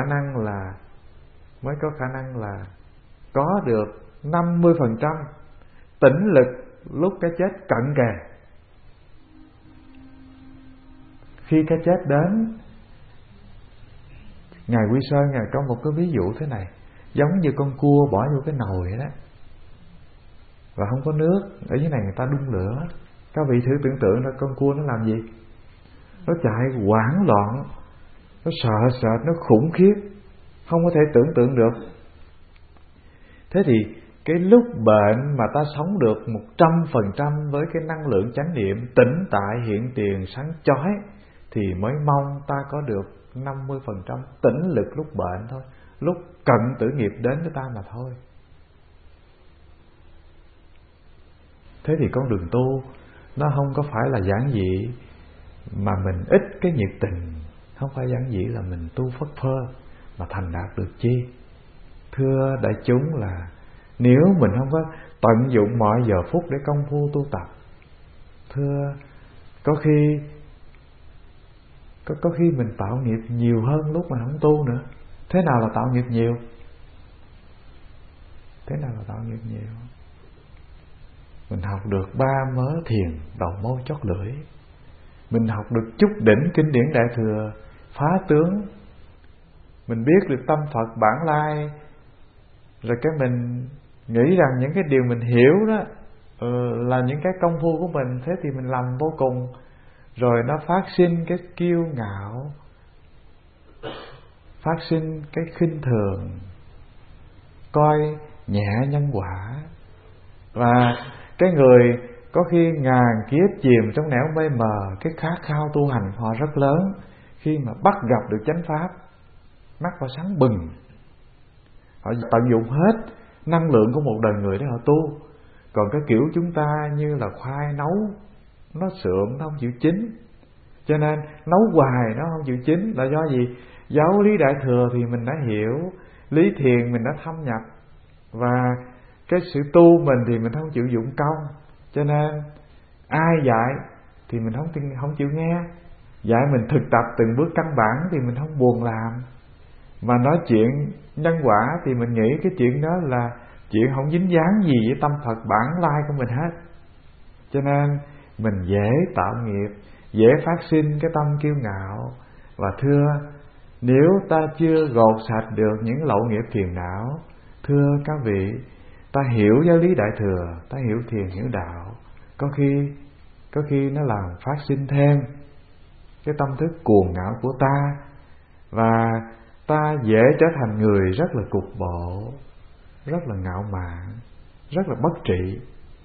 năng là có được 50% tĩnh lực lúc cái chết cận kề. Khi cái chết đến, Ngài Quy Sơn Ngài có một cái ví dụ thế này, giống như con cua bỏ vô cái nồi vậy đó, và không có nước, ở dưới này người ta đun lửa. Các vị thử tưởng tượng ra con cua nó làm gì? Nó chạy hoảng loạn, nó sợ sệt, nó khủng khiếp, không có thể tưởng tượng được. Thế thì cái lúc bệnh mà ta sống được 100% với cái năng lượng chánh niệm tĩnh tại hiện tiền sáng chói, thì mới mong ta có được 50% tĩnh lực lúc bệnh thôi, lúc cận tử nghiệp đến với ta mà thôi. Thế thì con đường tu nó không có phải là giản dị mà mình ít cái nhiệt tình, không phải giản dị là mình tu phất phơ mà thành đạt được chi. Thưa đại chúng là nếu mình không có tận dụng mọi giờ phút để công phu tu tập, thưa có khi mình tạo nghiệp nhiều hơn lúc mà không tu nữa. Thế nào là tạo nghiệp nhiều? Mình học được 3 mớ thiền đầu môi chót lưỡi, Mình học được chút đỉnh kinh điển Đại Thừa, phá tướng, mình biết được tâm Phật bản lai, rồi cái mình nghĩ rằng những cái điều mình hiểu đó là những cái công phu của mình, thế thì mình làm vô cùng. Rồi nó phát sinh cái kiêu ngạo, phát sinh cái khinh thường, coi nhẹ nhân quả. Và cái người có khi ngàn kiếp chìm trong nẻo mây mờ, cái khát khao tu hành họ rất lớn. Khi mà bắt gặp được chánh pháp, mắt họ sáng bừng, họ tận dụng hết năng lượng của một đời người để họ tu. Còn cái kiểu chúng ta như là khoai nấu, nó sượng, nó không chịu chín, cho nên nấu hoài nó không chịu chín. Là do gì? Giáo lý Đại Thừa thì mình đã hiểu, lý thiền mình đã thâm nhập, và cái sự tu mình thì mình không chịu dụng công. Cho nên ai dạy thì mình không chịu nghe. Dạy mình thực tập từng bước căn bản thì mình không buồn làm. Mà nói chuyện nhân quả thì mình nghĩ cái chuyện đó là chuyện không dính dáng gì với tâm Phật bản lai của mình hết. Cho nên mình dễ tạo nghiệp, dễ phát sinh cái tâm kiêu ngạo. Và thưa, nếu ta chưa gột sạch được những lậu nghiệp phiền não, thưa các vị, ta hiểu giáo lý Đại Thừa, ta hiểu thiền hiểu đạo, có khi nó làm phát sinh thêm cái tâm thức cuồng ngạo của ta, và ta dễ trở thành người rất là cục bộ, rất là ngạo mạn, rất là bất trị.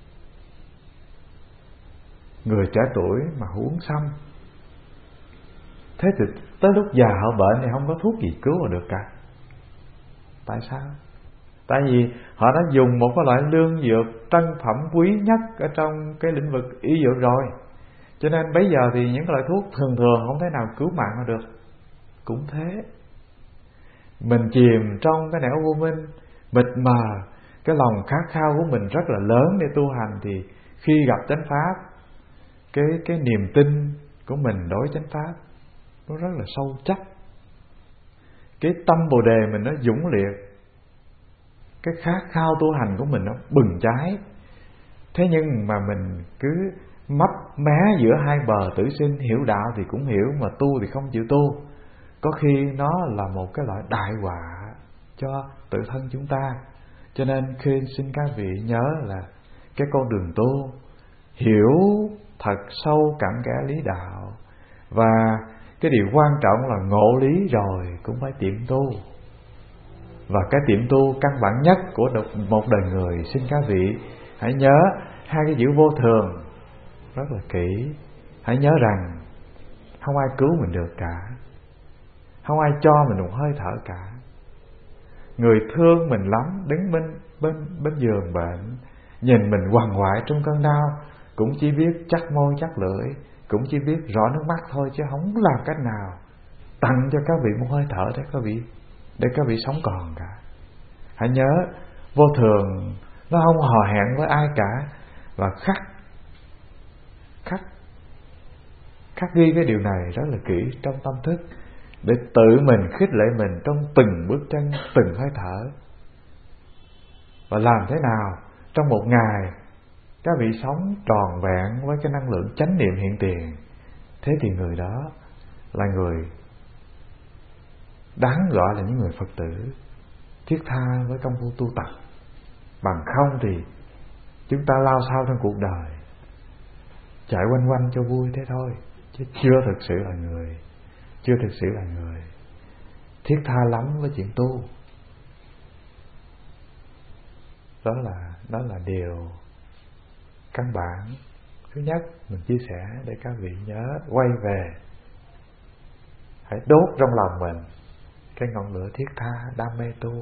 Người trẻ tuổi mà uống xăm, thế thì tới lúc già họ bệnh thì không có thuốc gì cứu họ được cả. Tại sao? Tại vì họ đã dùng một cái loại lương dược trân phẩm quý nhất ở trong cái lĩnh vực y dược rồi. Cho nên bây giờ thì những loại thuốc thường thường không thể nào cứu mạng họ được. Cũng thế, mình chìm trong cái nẻo vô minh, mịt mờ, cái lòng khát khao của mình rất là lớn để tu hành, thì khi gặp chánh pháp, cái niềm tin của mình đối chánh pháp nó rất là sâu chắc. Cái tâm Bồ Đề mình nó dũng liệt, cái khát khao tu hành của mình nó bừng cháy. Thế nhưng mà mình cứ mấp mé giữa hai bờ tử sinh, hiểu đạo thì cũng hiểu, mà tu thì không chịu tu. Có khi nó là một cái loại đại họa cho tự thân chúng ta. Cho nên khi xin các vị nhớ là cái con đường tu, hiểu thật sâu cặn kẽ lý đạo, và cái điều quan trọng là ngộ lý rồi cũng phải tiệm tu. Và cái tiệm tu căn bản nhất của một đời người, xin các vị hãy nhớ hai cái chữ vô thường rất là kỹ. Hãy nhớ rằng không ai cứu mình được cả, không ai cho mình một hơi thở cả. Người thương mình lắm, đứng bên giường bệnh, nhìn mình quằn quại trong cơn đau, cũng chỉ biết chắc môi chắc lưỡi, cũng chỉ biết rõ nước mắt thôi, chứ không làm cách nào tặng cho các vị một hơi thở để các vị sống còn cả. Hãy nhớ, vô thường nó không hò hẹn với ai cả, và khắc ghi cái điều này rất là kỹ trong tâm thức, để tự mình khích lệ mình trong từng bước chân, từng hơi thở. Và làm thế nào trong một ngày các vị sống tròn vẹn với cái năng lượng chánh niệm hiện tiền, thế thì người đó là người đáng gọi là những người Phật tử thiết tha với công phu tu tập. Bằng không thì chúng ta lao sao trong cuộc đời, chạy quanh quanh cho vui thế thôi, chứ chưa thực sự là người, chưa thực sự là người thiết tha lắm với chuyện tu. Đó là điều căn bản thứ nhất mình chia sẻ để các vị nhớ. Quay về, hãy đốt trong lòng mình cái ngọn lửa thiết tha đam mê tu.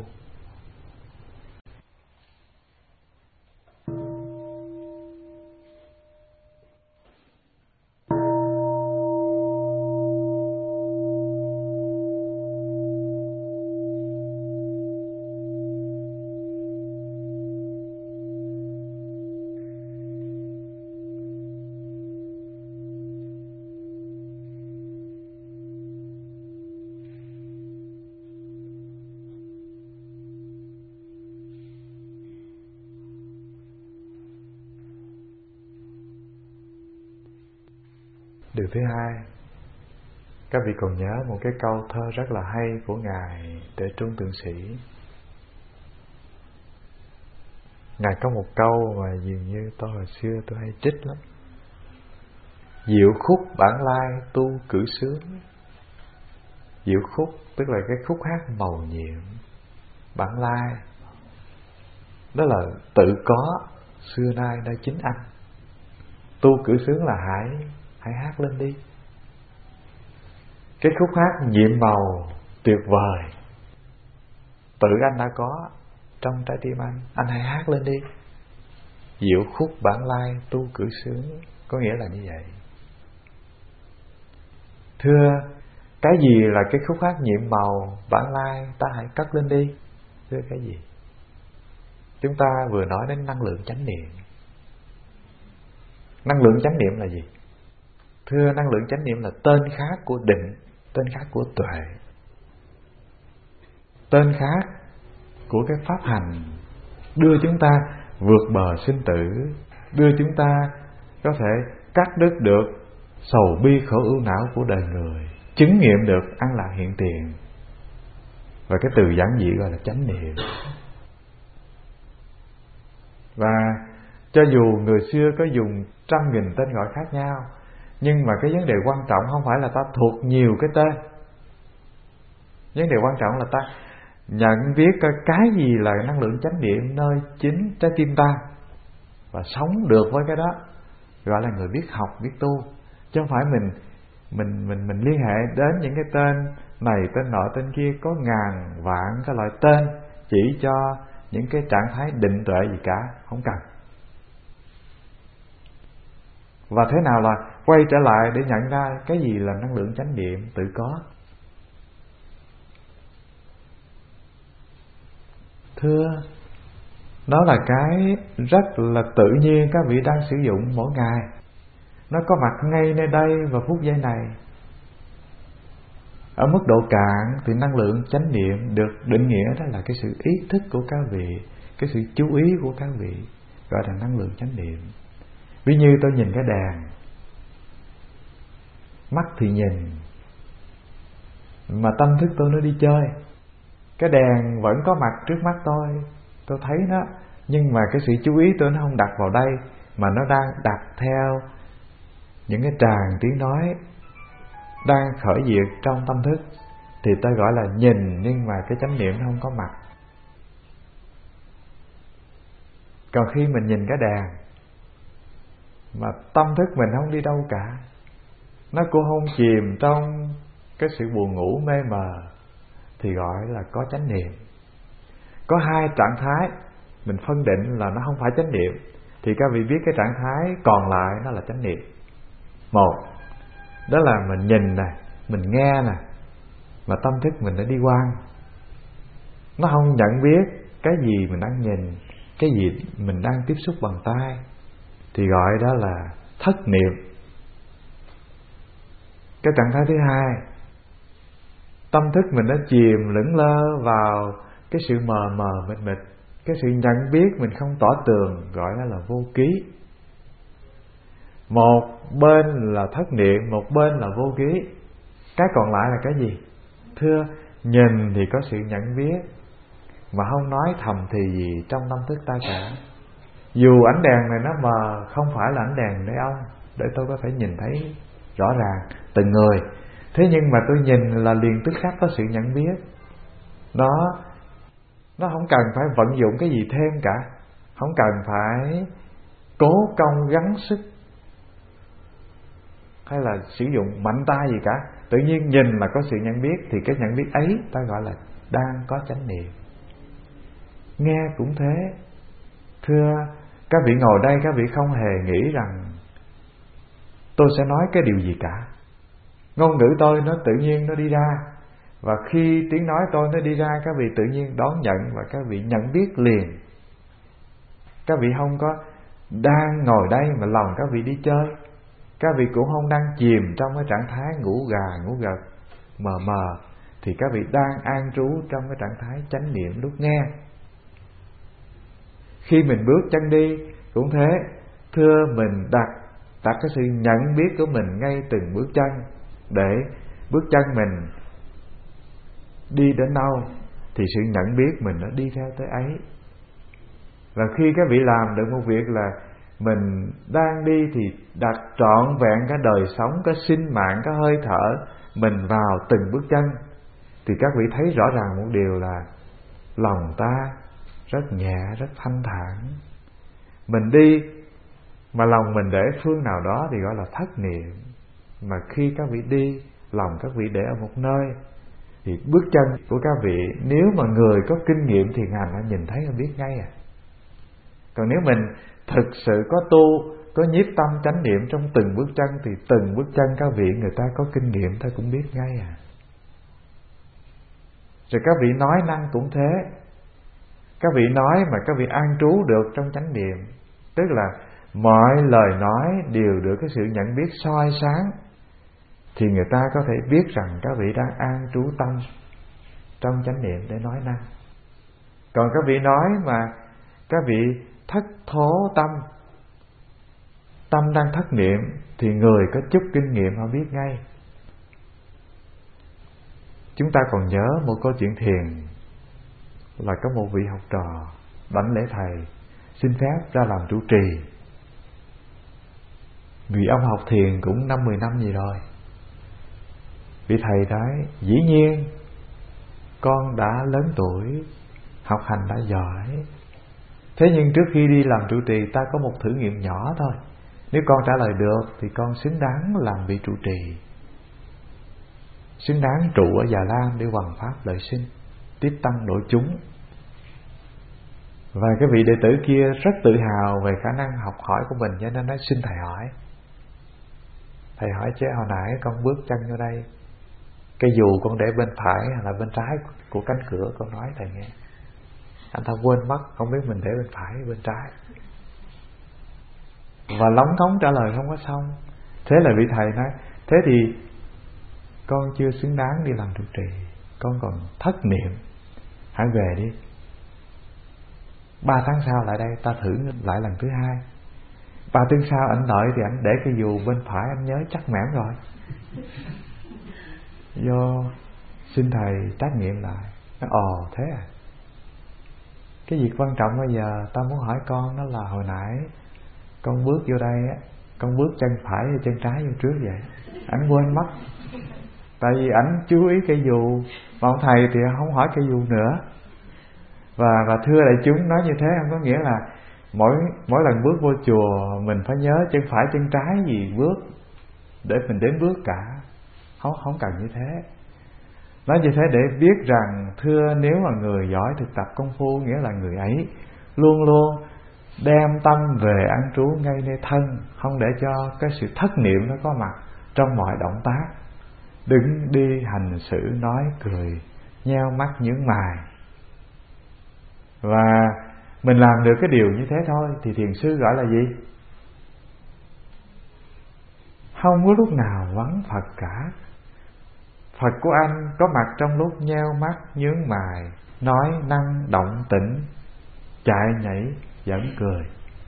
Điều thứ hai, các vị còn nhớ một cái câu thơ rất là hay của Ngài Tuệ Trung Thượng Sĩ. Ngài có một câu mà dường như tôi hồi xưa tôi hay trích lắm. Diệu khúc bản lai tu cử sướng. Diệu khúc tức là cái khúc hát mầu nhiệm. Bản lai đó là tự có, xưa nay đã chính anh. Tu cử sướng là hãy hát lên đi. Cái khúc hát nhiệm màu tuyệt vời, tự anh đã có trong trái tim anh hãy hát lên đi. Diệu khúc bản lai tu cử sướng, có nghĩa là như vậy. Thưa, cái gì là cái khúc hát nhiệm màu bản lai ta hãy cất lên đi? Thưa, cái gì? Chúng ta vừa nói đến năng lượng chánh niệm. Năng lượng chánh niệm là gì? Thưa, năng lượng chánh niệm là tên khác của định, tên khác của tuệ, tên khác của cái pháp hành đưa chúng ta vượt bờ sinh tử, đưa chúng ta có thể cắt đứt được sầu bi khổ ưu não của đời người, chứng nghiệm được an lạc hiện tiền. Và cái từ giản dị gọi là chánh niệm. Và cho dù người xưa có dùng 100.000 tên gọi khác nhau, nhưng mà cái vấn đề quan trọng không phải là ta thuộc nhiều cái tên. Vấn đề quan trọng là ta nhận biết cái gì là năng lượng chánh niệm nơi chính trái tim ta, và sống được với cái đó, gọi là người biết học, biết tu. Chứ không phải mình liên hệ đến những cái tên này, tên nọ, tên kia, có ngàn vạn cái loại tên chỉ cho những cái trạng thái định tuệ gì cả, không cần. Và thế nào là quay trở lại để nhận ra cái gì là năng lượng chánh niệm tự có? Thưa, đó là cái rất là tự nhiên các vị đang sử dụng mỗi ngày. Nó có mặt ngay nơi đây và phút giây này. Ở mức độ cạn thì năng lượng chánh niệm được định nghĩa đó là cái sự ý thức của các vị, cái sự chú ý của các vị, gọi là năng lượng chánh niệm. Ví như tôi nhìn cái đèn, mắt thì nhìn, mà tâm thức tôi nó đi chơi. Cái đèn vẫn có mặt trước mắt tôi thấy nó, nhưng mà cái sự chú ý tôi nó không đặt vào đây, mà nó đang đặt theo những cái tràng tiếng nói đang khởi diệt trong tâm thức, thì tôi gọi là nhìn, nhưng mà cái chánh niệm nó không có mặt. Còn khi mình nhìn cái đèn mà tâm thức mình không đi đâu cả, nó cũng không chìm trong cái sự buồn ngủ mê mờ, thì gọi là có chánh niệm. Có hai trạng thái mình phân định là nó không phải chánh niệm, thì các vị biết cái trạng thái còn lại nó là chánh niệm. Một, đó là mình nhìn nè, mình nghe nè, mà tâm thức mình đã đi qua, nó không nhận biết cái gì mình đang nhìn, cái gì mình đang tiếp xúc bằng tai, thì gọi đó là thất niệm. Cái trạng thái thứ hai, tâm thức mình đã chìm lững lơ vào cái sự mờ mờ mịt mịt, cái sự nhận biết mình không tỏ tường, gọi đó là vô ký. Một bên là thất niệm, một bên là vô ký. Cái còn lại là cái gì? Thưa, nhìn thì có sự nhận biết, mà không nói thầm thì gì trong tâm thức ta cả. Dù ánh đèn này nó mờ, không phải là ánh đèn để ông, để tôi có thể nhìn thấy rõ ràng từng người. Thế nhưng mà tôi nhìn là liền tức khắc có sự nhận biết. Nó không cần phải vận dụng cái gì thêm cả, không cần phải cố công gắng sức hay là sử dụng mạnh tay gì cả. Tự nhiên nhìn là có sự nhận biết, thì cái nhận biết ấy ta gọi là đang có chánh niệm. Nghe cũng thế. Thưa, các vị ngồi đây, các vị không hề nghĩ rằng tôi sẽ nói cái điều gì cả. Ngôn ngữ tôi nó tự nhiên nó đi ra, và khi tiếng nói tôi nó đi ra, các vị tự nhiên đón nhận và các vị nhận biết liền. Các vị không có đang ngồi đây mà lòng các vị đi chơi. Các vị cũng không đang chìm trong cái trạng thái ngủ gà ngủ gật mờ mờ, thì các vị đang an trú trong cái trạng thái chánh niệm lúc nghe. Khi mình bước chân đi cũng thế. Thưa, mình đặt đặt cái sự nhận biết của mình ngay từng bước chân, để bước chân mình đi đến đâu thì sự nhận biết mình nó đi theo tới ấy. Và khi các vị làm được một việc là mình đang đi thì đặt trọn vẹn cả đời sống, cả sinh mạng, cả hơi thở mình vào từng bước chân, thì các vị thấy rõ ràng một điều là lòng ta rất nhẹ, rất thanh thản. Mình đi mà lòng mình để phương nào đó thì gọi là thất niệm. Mà khi các vị đi, lòng các vị để ở một nơi, thì bước chân của các vị, nếu mà người có kinh nghiệm thiền hành họ nhìn thấy, họ biết ngay à. Còn nếu mình thực sự có tu, có nhiếp tâm chánh niệm trong từng bước chân, thì từng bước chân các vị người ta có kinh nghiệm, ta cũng biết ngay à. Rồi các vị nói năng cũng thế. Các vị nói mà các vị an trú được trong chánh niệm, tức là mọi lời nói đều được cái sự nhận biết soi sáng, thì người ta có thể biết rằng các vị đang an trú tâm trong chánh niệm để nói năng. Còn các vị nói mà các vị thất thố tâm, tâm đang thất niệm, thì người có chút kinh nghiệm họ biết ngay. Chúng ta còn nhớ một câu chuyện thiền là có một vị học trò đảnh lễ thầy, xin phép ra làm trụ trì. Vì ông học thiền cũng 5-10 năm gì rồi. Vị thầy nói: dĩ nhiên con đã lớn tuổi, học hành đã giỏi, thế nhưng trước khi đi làm trụ trì ta có một thử nghiệm nhỏ thôi. Nếu con trả lời được thì con xứng đáng làm vị trụ trì, xứng đáng trụ ở Già Lam để hoằng pháp lợi sinh, tiếp tăng độ chúng. Và cái vị đệ tử kia rất tự hào về khả năng học hỏi của mình, cho nên nói: xin thầy hỏi. Thầy hỏi: chứ hồi nãy con bước chân vô đây, cái dù con để bên phải hay là bên trái của cánh cửa, con nói thầy nghe. Anh ta quên mất, không biết mình để bên phải hay bên trái, và lóng ngóng trả lời không có xong. Thế là vị thầy nói: thế thì con chưa xứng đáng đi làm trụ trì, con còn thất niệm, hãy về đi. 3 tháng sau lại đây, ta thử lại lần thứ 2. 3 tiếng sau ảnh đợi thì ảnh để cái dù bên phải, anh nhớ chắc mẻm rồi. Do xin thầy trách nhiệm lại. Nói: ồ thế à. Cái việc quan trọng bây giờ ta muốn hỏi con đó là hồi nãy con bước vô đây á, con bước chân phải hay chân trái vô trước vậy? Ảnh quên mất. Tại vì ảnh chú ý cây dù, mà ông thầy thì không hỏi cây dù nữa. Và thưa đại chúng, nói như thế không có nghĩa là mỗi lần bước vô chùa mình phải nhớ chân phải chân trái gì bước để mình đến bước cả. Không cần như thế. Nói như thế để biết rằng, thưa, nếu mà người giỏi thực tập công phu, nghĩa là người ấy luôn luôn đem tâm về an trú ngay nơi thân, không để cho cái sự thất niệm nó có mặt trong mọi động tác. Đứng đi hành xử nói cười, nheo mắt nhướng mày. Và mình làm được cái điều như thế thôi thì thiền sư gọi là gì? Không có lúc nào vắng Phật cả. Phật của anh có mặt trong lúc nheo mắt nhướng mày, nói năng động tĩnh, chạy nhảy vẫn cười.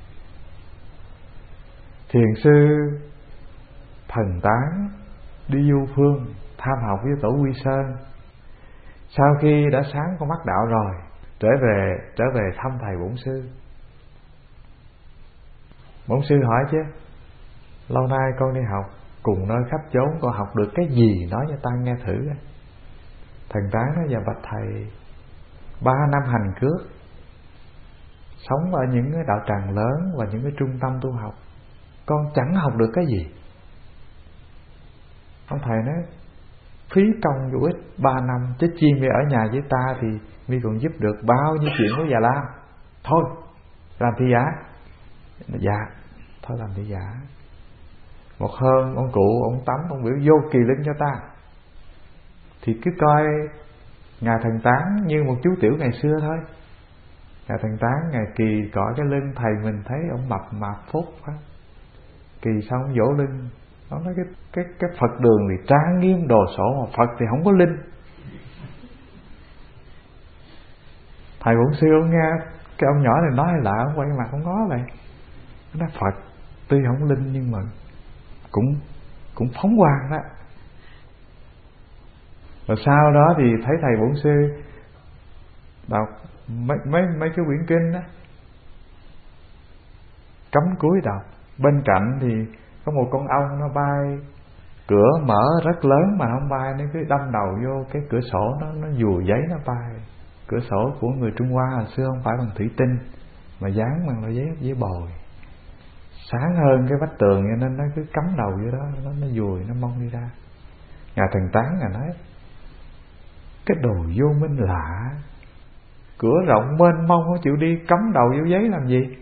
Thiền sư thần tán đi du phương tham học với tổ Quy Sơn, sau khi đã sáng con mắt đạo rồi, trở về thăm thầy bổn sư. Bổn sư hỏi: chứ lâu nay con đi học cùng nơi khắp chốn, con học được cái gì, nói cho ta nghe thử. Thần tán nói: dạ bạch thầy, 3 năm hành cước, sống ở những cái đạo tràng lớn và những cái trung tâm tu học, con chẳng học được cái gì. Ông thầy nói: phí công vô ích 3 năm, chứ chi mi ở nhà với ta thì mi còn giúp được bao nhiêu chuyện của Già Lam. Thôi làm thi giả. Dạ thôi làm thi giả. Một hôm ông cụ ông tắm, ông biểu vô kỳ linh cho ta, thì cứ coi ngài thần tán như một chú tiểu ngày xưa thôi. Ngài thần tán ngày kỳ cõi cái lưng, thầy mình thấy ông mập mạp phúc quá. Kỳ xong ông vỗ lưng, ông nói cái Phật đường thì trang nghiêm đồ sộ, mà Phật thì không có linh. Thầy bổn sư ông nghe cái ông nhỏ này nói lạ, ông quay mặt không có vậy. Nó nói: Phật tuy không linh nhưng mà cũng phóng quang đó. Rồi sau đó thì thấy thầy bổn sư đọc mấy cái quyển kinh đó, cắm cúi đọc. Bên cạnh thì có một con ong nó bay, cửa mở rất lớn mà không bay, nó cứ đâm đầu vô cái cửa sổ, nó dùi giấy nó bay. Cửa sổ của người Trung Hoa hồi xưa không phải bằng thủy tinh mà dán bằng loại giấy bồi, sáng hơn cái vách tường, cho nên nó cứ cắm đầu vô đó, nó dùi, nó mong đi ra. Ngài Thần Tán Ngài nói cái đồ vô minh lạ, cửa rộng mênh mông không chịu đi, cắm đầu vô giấy làm gì?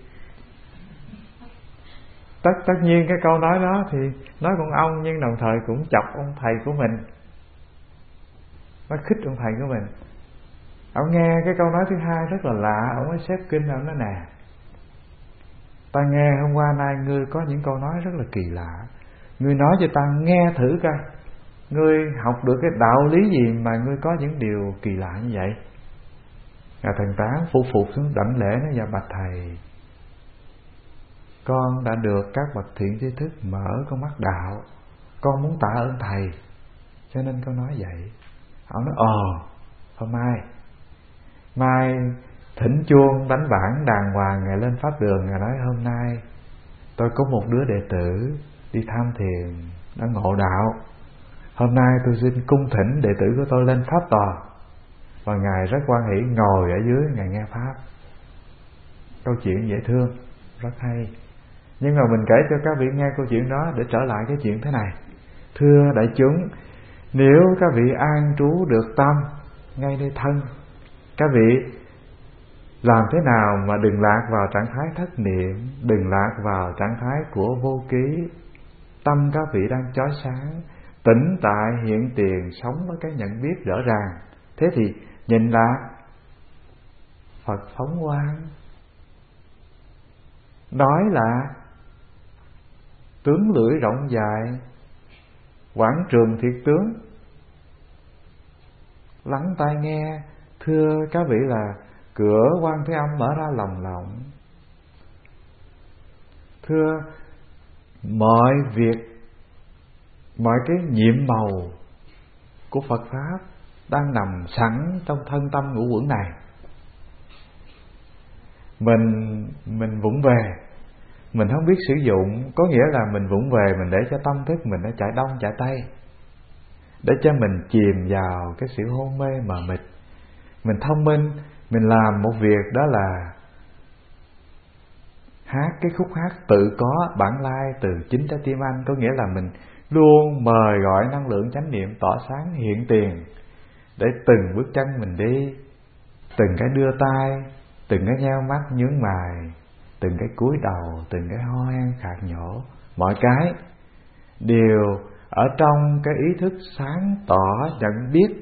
Tất nhiên cái câu nói đó thì nói con ong, nhưng đồng thời cũng chọc ông thầy của mình, nó khích ông thầy của mình. Ông nghe cái câu nói thứ hai rất là lạ, ông mới xếp kinh, ông nói nè, ta nghe hôm qua nay ngươi có những câu nói rất là kỳ lạ, ngươi nói cho ta nghe thử coi, ngươi học được cái đạo lý gì mà ngươi có những điều kỳ lạ như vậy? Ngài Thần Tán phục xuống đảnh lễ nói: dạ bạch thầy, con đã được các bậc thiện tri thức mở con mắt đạo, con muốn tạ ơn thầy cho nên con nói vậy. Ông nói hôm mai thỉnh chuông đánh vãn đàng hoàng, Ngài lên pháp đường, Ngài nói hôm nay tôi có một đứa đệ tử đi tham thiền đã ngộ đạo, hôm nay tôi xin cung thỉnh đệ tử của tôi lên pháp tòa. Và Ngài rất hoan hỷ ngồi ở dưới, Ngài nghe pháp. Câu chuyện dễ thương, rất hay. Nhưng mà mình kể cho các vị nghe câu chuyện đó để trở lại cái chuyện thế này. Thưa đại chúng, nếu các vị an trú được tâm ngay nơi thân, các vị làm thế nào mà đừng lạc vào trạng thái thất niệm, đừng lạc vào trạng thái của vô ký. Tâm các vị đang chói sáng, tĩnh tại hiện tiền, sống với cái nhận biết rõ ràng. Thế thì nhìn là Phật phóng quang, nói là tướng lưỡi rộng dài, quảng trường thiệt tướng, lắng tai nghe. Thưa các vị là cửa Quan Thế Âm mở ra lồng lộng. Thưa, mọi việc, mọi cái nhiệm màu của Phật Pháp đang nằm sẵn trong thân tâm ngũ uẩn này. Mình vụng về, mình không biết sử dụng, có nghĩa là mình vụng về, mình để cho tâm thức mình nó chạy đông chạy tây, để cho mình chìm vào cái sự hôn mê mờ mịt. Mình thông minh, mình làm một việc đó là hát cái khúc hát tự có bản lai từ chính trái tim anh, có nghĩa là mình luôn mời gọi năng lượng chánh niệm tỏ sáng hiện tiền, để từng bước chân mình đi, từng cái đưa tay, từng cái nheo mắt nhướng mày, từng cái cúi đầu, từng cái ho hen khạc nhổ, mọi cái đều ở trong cái ý thức sáng tỏ nhận biết.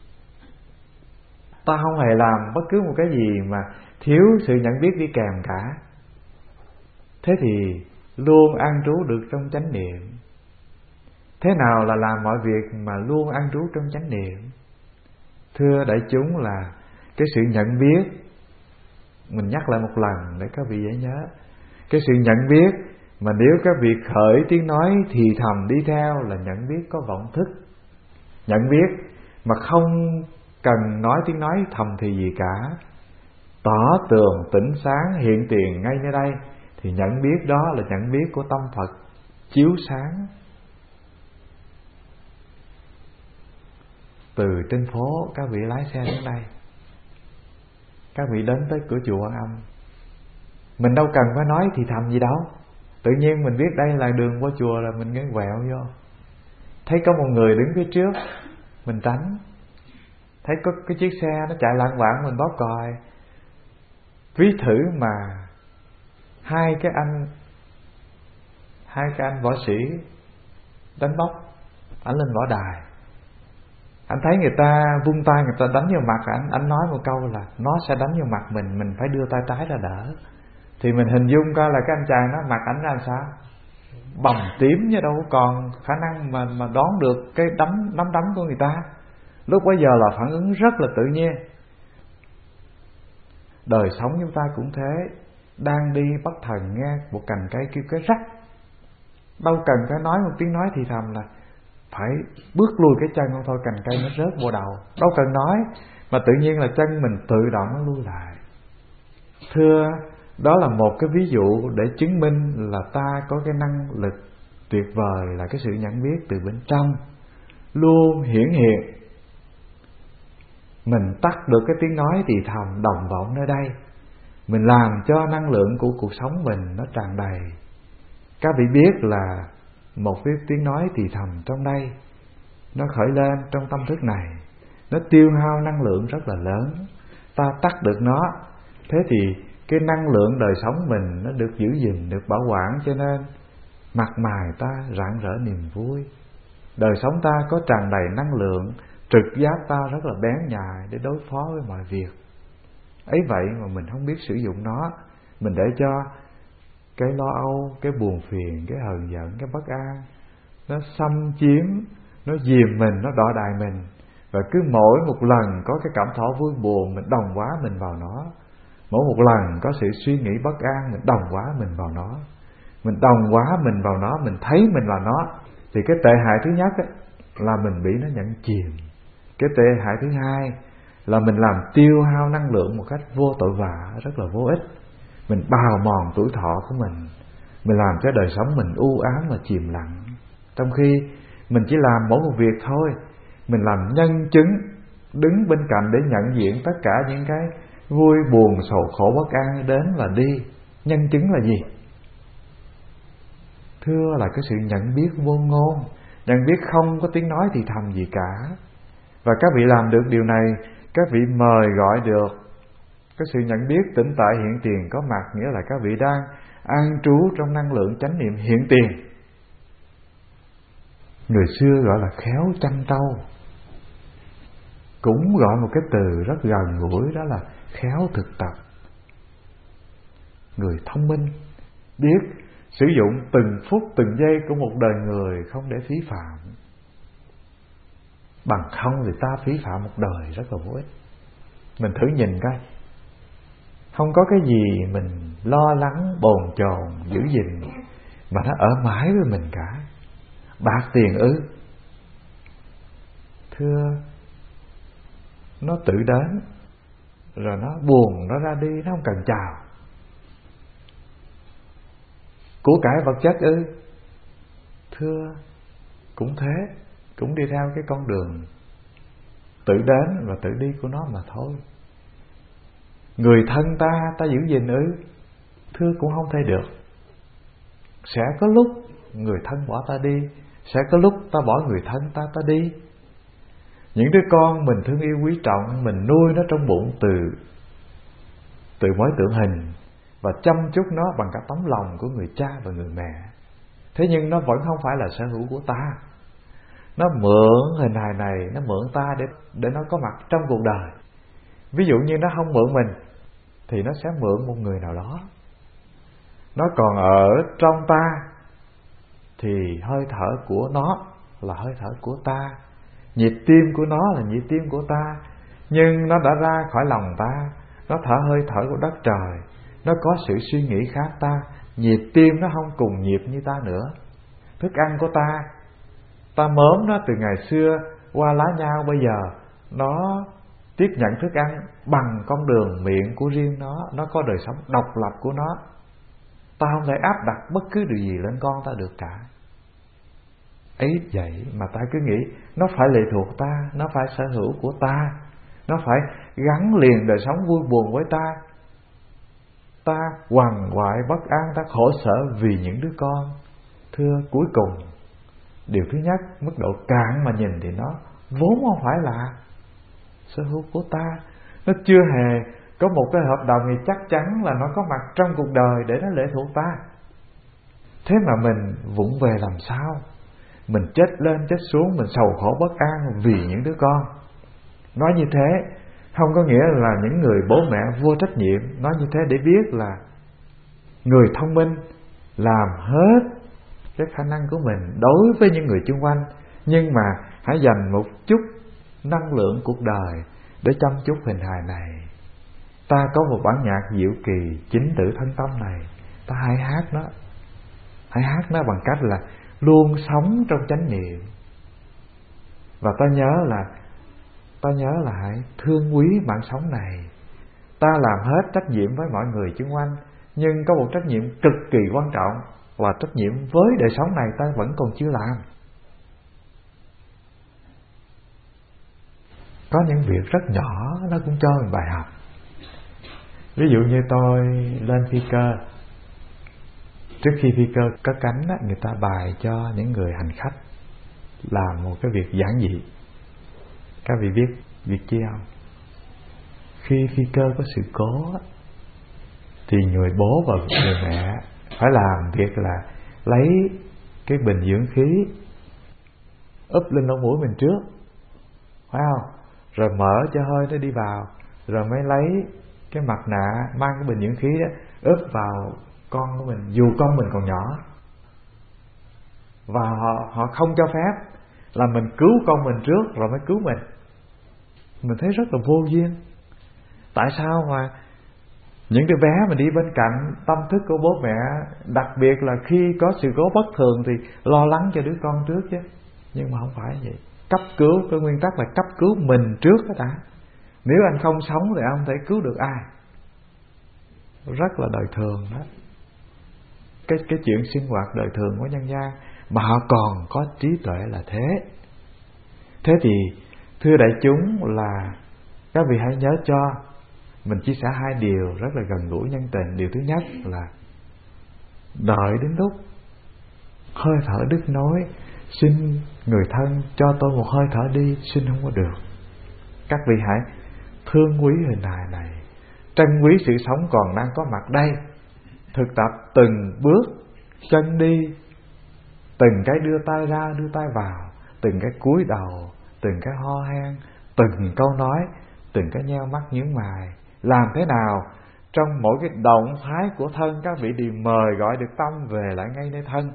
Ta không hề làm bất cứ một cái gì mà thiếu sự nhận biết đi kèm cả. Thế thì luôn an trú được trong chánh niệm. Thế nào là làm mọi việc mà luôn an trú trong chánh niệm? Thưa đại chúng là cái sự nhận biết. Mình nhắc lại một lần để các vị dễ nhớ. Cái sự nhận biết mà nếu các vị khởi tiếng nói thì thầm đi theo là nhận biết có vọng thức. Nhận biết mà không cần nói tiếng nói thầm thì gì cả, tỏ tường tỉnh sáng hiện tiền ngay nơi đây, thì nhận biết đó là nhận biết của tâm Phật chiếu sáng. Từ trên phố các vị lái xe đến đây, các vị đến tới cửa chùa Quan Âm, mình đâu cần phải nói thì thầm gì đâu, tự nhiên mình biết đây là đường qua chùa là mình ngấn quẹo vô. Thấy có một người đứng phía trước, mình tránh. Thấy có cái chiếc xe nó chạy lạng quạng, mình bóp còi. Ví thử mà hai cái anh võ sĩ đánh bốc, ảnh lên võ đài, anh thấy người ta vung tay, người ta đánh vào mặt anh nói một câu là nó sẽ đánh vào mặt mình phải đưa tay trái ra đỡ. Thì mình hình dung coi là cái anh chàng đó mặt ảnh ra làm sao, bầm tím chứ đâu còn khả năng mà đón được cái nắm đấm của người ta. Lúc bấy giờ là phản ứng rất là tự nhiên. Đời sống chúng ta cũng thế. Đang đi bất thần nghe một cành cây kêu cái rắc, đâu cần phải nói một tiếng nói thì thầm là phải bước lùi cái chân không thôi cành cây nó rớt vô đầu. Đâu cần nói, mà tự nhiên là chân mình tự động nó lui lại. Thưa, đó là một cái ví dụ để chứng minh là ta có cái năng lực tuyệt vời, là cái sự nhận biết từ bên trong luôn hiển hiện. Mình tắt được cái tiếng nói thì thầm đồng vọng nơi đây, mình làm cho năng lượng của cuộc sống mình nó tràn đầy. Các vị biết là một cái tiếng nói thì thầm trong đây, nó khởi lên trong tâm thức này, nó tiêu hao năng lượng rất là lớn. Ta tắt được nó, thế thì cái năng lượng đời sống mình nó được giữ gìn, được bảo quản, cho nên mặt mày ta rạng rỡ niềm vui. Đời sống ta có tràn đầy năng lượng, trực giác ta rất là bén nhạy để đối phó với mọi việc. Ấy vậy mà mình không biết sử dụng nó, mình để cho cái lo âu, cái buồn phiền, cái hờn giận, cái bất an nó xâm chiếm, nó dìm mình, nó đọ đài mình. Và cứ mỗi một lần có cái cảm thọ vui buồn, mình đồng hóa mình vào nó. Mỗi một lần có sự suy nghĩ bất an, mình đồng hóa mình vào nó. Mình đồng hóa mình vào nó, mình thấy mình là nó. Thì cái tệ hại thứ nhất ấy, là mình bị nó nhận chìm. Cái tệ hại thứ hai là mình làm tiêu hao năng lượng một cách vô tội vạ, rất là vô ích. Mình bào mòn tuổi thọ của mình làm cho đời sống mình u ám và chìm lặng. Trong khi mình chỉ làm mỗi một việc thôi, mình làm nhân chứng, đứng bên cạnh để nhận diện tất cả những cái vui buồn sầu khổ bất an đến và đi. Nhân chứng là gì? Thưa là cái sự nhận biết vô ngôn, nhận biết không có tiếng nói thì thầm gì cả. Và các vị làm được điều này, các vị mời gọi được cái sự nhận biết tĩnh tại hiện tiền có mặt, nghĩa là các vị đang an trú trong năng lượng chánh niệm hiện tiền. Người xưa gọi là khéo chăn trâu, cũng gọi một cái từ rất gần gũi, đó là khéo thực tập. Người thông minh biết sử dụng từng phút từng giây của một đời người không để phí phạm. Bằng không thì ta phí phạm một đời rất là vô ích. Mình thử nhìn coi, không có cái gì mình lo lắng bồn chồn giữ gìn mà nó ở mãi với mình cả. Bạc tiền ư? Thưa, nó tự đến rồi nó buồn, nó ra đi, nó không cần chào. Của cải vật chất ư? Thưa, cũng thế, cũng đi theo cái con đường tự đến và tự đi của nó mà thôi. Người thân ta giữ gìn ư? Thưa, cũng không thể được. Sẽ có lúc người thân bỏ ta đi, sẽ có lúc ta bỏ người thân ta đi. Những đứa con mình thương yêu quý trọng, mình nuôi nó trong bụng từ mối tượng hình và chăm chút nó bằng cả tấm lòng của người cha và người mẹ. Thế nhưng nó vẫn không phải là sở hữu của ta. Nó mượn hình hài này, nó mượn ta để nó có mặt trong cuộc đời. Ví dụ như nó không mượn mình thì nó sẽ mượn một người nào đó. Nó còn ở trong ta thì hơi thở của nó là hơi thở của ta, nhịp tim của nó là nhịp tim của ta. Nhưng nó đã ra khỏi lòng ta, nó thở hơi thở của đất trời, nó có sự suy nghĩ khác ta, nhịp tim nó không cùng nhịp như ta nữa. Thức ăn của ta mớm nó từ ngày xưa qua lá nhau, bây giờ nó tiếp nhận thức ăn bằng con đường miệng của riêng nó có đời sống độc lập của nó. Ta không thể áp đặt bất cứ điều gì lên con ta được cả. Ấy vậy mà ta cứ nghĩ nó phải lệ thuộc ta, nó phải sở hữu của ta, nó phải gắn liền đời sống vui buồn với ta. Ta quằn quại bất an, ta khổ sở vì những đứa con. Thưa, cuối cùng điều thứ nhất, mức độ cạn mà nhìn thì nó vốn không phải là sở hữu của ta. Nó chưa hề có một cái hợp đồng thì chắc chắn là nó có mặt trong cuộc đời để nó lệ thuộc ta. Thế mà mình vụng về làm sao? Mình chết lên chết xuống, mình sầu khổ bất an vì những đứa con. Nói như thế không có nghĩa là những người bố mẹ vô trách nhiệm. Nói như thế để biết là người thông minh làm hết cái khả năng của mình đối với những người xung quanh, nhưng mà hãy dành một chút năng lượng cuộc đời để chăm chút hình hài này. Ta có một bản nhạc diệu kỳ, chính tự thân tâm này, ta hãy hát nó, Hãy hát nó bằng cách là luôn sống trong chánh niệm. Và ta nhớ là hãy thương quý mạng sống này. Ta làm hết trách nhiệm với mọi người xung quanh, nhưng có một trách nhiệm cực kỳ quan trọng, và trách nhiệm với đời sống này ta vẫn còn chưa làm. Có những việc rất nhỏ nó cũng cho mình bài học. Ví dụ như tôi lên phi cơ, trước khi phi cơ cất cánh á, người ta bài cho những người hành khách làm một cái việc giản dị. Các vị biết việc chi không? Khi phi cơ có sự cố á, thì người bố và người mẹ phải làm việc là lấy cái bình dưỡng khí úp lên lỗ mũi mình trước, phải không? Rồi mở cho hơi nó đi vào, rồi mới lấy cái mặt nạ mang cái bình dưỡng khí đó úp vào con của mình, dù con mình còn nhỏ. Và họ không cho phép là mình cứu con mình trước rồi mới cứu mình. Mình thấy rất là vô duyên. Tại sao mà những đứa bé mình đi bên cạnh tâm thức của bố mẹ, đặc biệt là khi có sự cố bất thường thì lo lắng cho đứa con trước chứ. Nhưng mà không phải vậy. Cấp cứu, cái nguyên tắc là cấp cứu mình trước đó đã. Nếu anh không sống thì anh không thể cứu được ai. Rất là đời thường đó. Cái chuyện sinh hoạt đời thường của nhân gian mà họ còn có trí tuệ là thế. Thế thì thưa đại chúng là các vị hãy nhớ cho mình chia sẻ hai điều rất là gần gũi nhân tình. Điều thứ nhất là đợi đến lúc hơi thở đứt nối, xin người thân cho tôi một hơi thở đi, xin không có được. Các vị hãy thương quý hình hài này, trân quý sự sống còn đang có mặt đây, thực tập từng bước chân đi, từng cái đưa tay ra đưa tay vào, từng cái cúi đầu, từng cái ho hen, từng câu nói, từng cái nheo mắt nhướng mày. Làm thế nào trong mỗi cái động thái của thân các vị đều mời gọi được tâm về lại ngay nơi thân.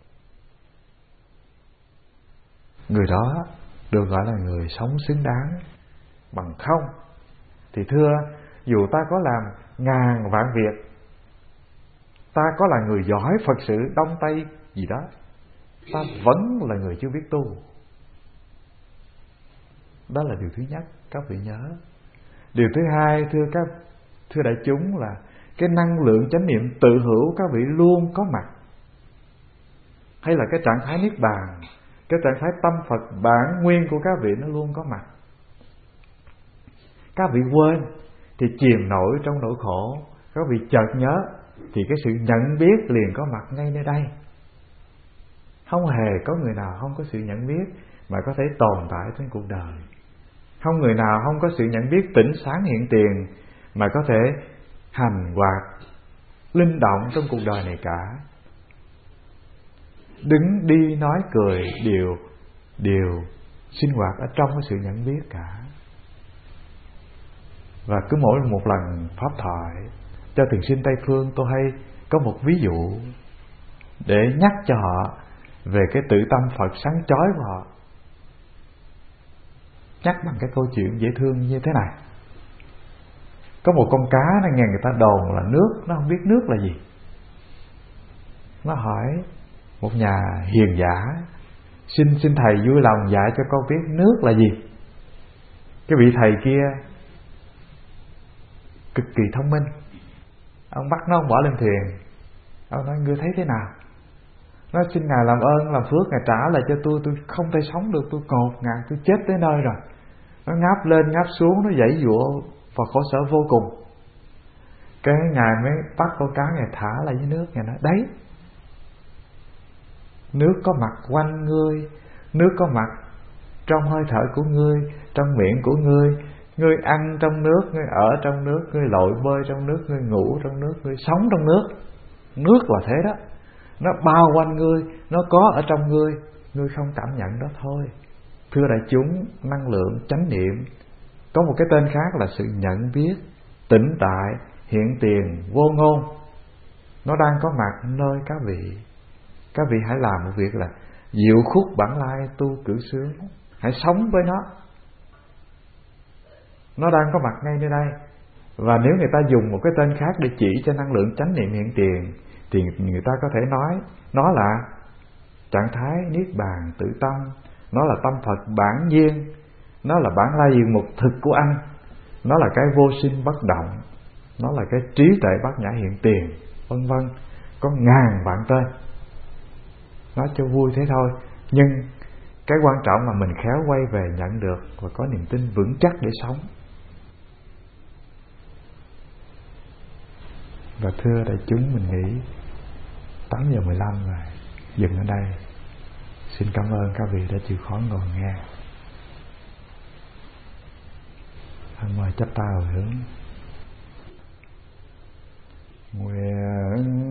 Người đó được gọi là người sống xứng đáng. Bằng không thì thưa, dù ta có làm ngàn vạn việc, ta có là người giỏi Phật sự Đông Tây gì đó, ta vẫn là người chưa biết tu. Đó là điều thứ nhất, các vị nhớ. Điều thứ hai, thưa đại chúng, là cái năng lượng chánh niệm tự hữu các vị luôn có mặt. Hay là cái trạng thái niết bàn, cái trạng thái tâm Phật bản nguyên của các vị nó luôn có mặt. Các vị quên thì chìm nổi trong nỗi khổ, các vị chợt nhớ thì cái sự nhận biết liền có mặt ngay nơi đây. Không hề có người nào không có sự nhận biết mà có thể tồn tại trên cuộc đời. Không người nào không có sự nhận biết tỉnh sáng hiện tiền mà có thể hành hoạt linh động trong cuộc đời này cả. Đứng đi nói cười đều sinh hoạt ở trong cái sự nhận biết cả. Và cứ mỗi một lần pháp thoại cho thiền sinh Tây Phương, tôi hay có một ví dụ để nhắc cho họ về cái tự tâm Phật sáng chói của họ. Nhắc bằng cái câu chuyện dễ thương như thế này. Có một con cá nó nghe người ta đồn là nước, nó không biết nước là gì. Nó hỏi một nhà hiền giả: Xin thầy vui lòng dạy cho con biết nước là gì. Cái vị thầy kia cực kỳ thông minh. Ông bắt nó, ông bỏ lên thuyền. Ông nói: ngươi thấy thế nào? Nó: xin ngài làm ơn làm phước, ngài trả lại cho tôi không thể sống được, tôi cột ngạt, tôi chết tới nơi rồi. Nó ngáp lên ngáp xuống, nó giãy giụa và khổ sở vô cùng. Cái ngài mới bắt con cá, ngài thả lại dưới nước. Ngài nói: đấy, nước có mặt quanh ngươi, nước có mặt trong hơi thở của ngươi, trong miệng của ngươi. Ngươi ăn trong nước, ngươi ở trong nước, ngươi lội bơi trong nước, ngươi ngủ trong nước, ngươi sống trong nước. Nước là thế đó, nó bao quanh ngươi, nó có ở trong ngươi, ngươi không cảm nhận đó thôi. Thưa đại chúng, năng lượng chánh niệm có một cái tên khác là sự nhận biết, tĩnh tại, hiện tiền, vô ngôn. Nó đang có mặt nơi các vị. Các vị hãy làm một việc là diệu khúc bản lai tu cử sướng. Hãy sống với nó. Nó đang có mặt ngay nơi đây. Và nếu người ta dùng một cái tên khác để chỉ cho năng lượng chánh niệm hiện tiền thì người ta có thể nói nó là trạng thái niết bàn tự tâm, nó là tâm Phật bản nhiên, nó là bản lai diện mục thực của anh, nó là cái vô sinh bất động, nó là cái trí tuệ bát nhã hiện tiền, vân vân, có ngàn vạn tên. Nói cho vui thế thôi, nhưng cái quan trọng là mình khéo quay về nhận được và có niềm tin vững chắc để sống. Và thưa đại chúng, mình nghĩ 8:15 rồi, dừng ở đây. Xin cảm ơn các vị đã chịu khó ngồi nghe. Mời chắp tay hồi hướng. Nguyện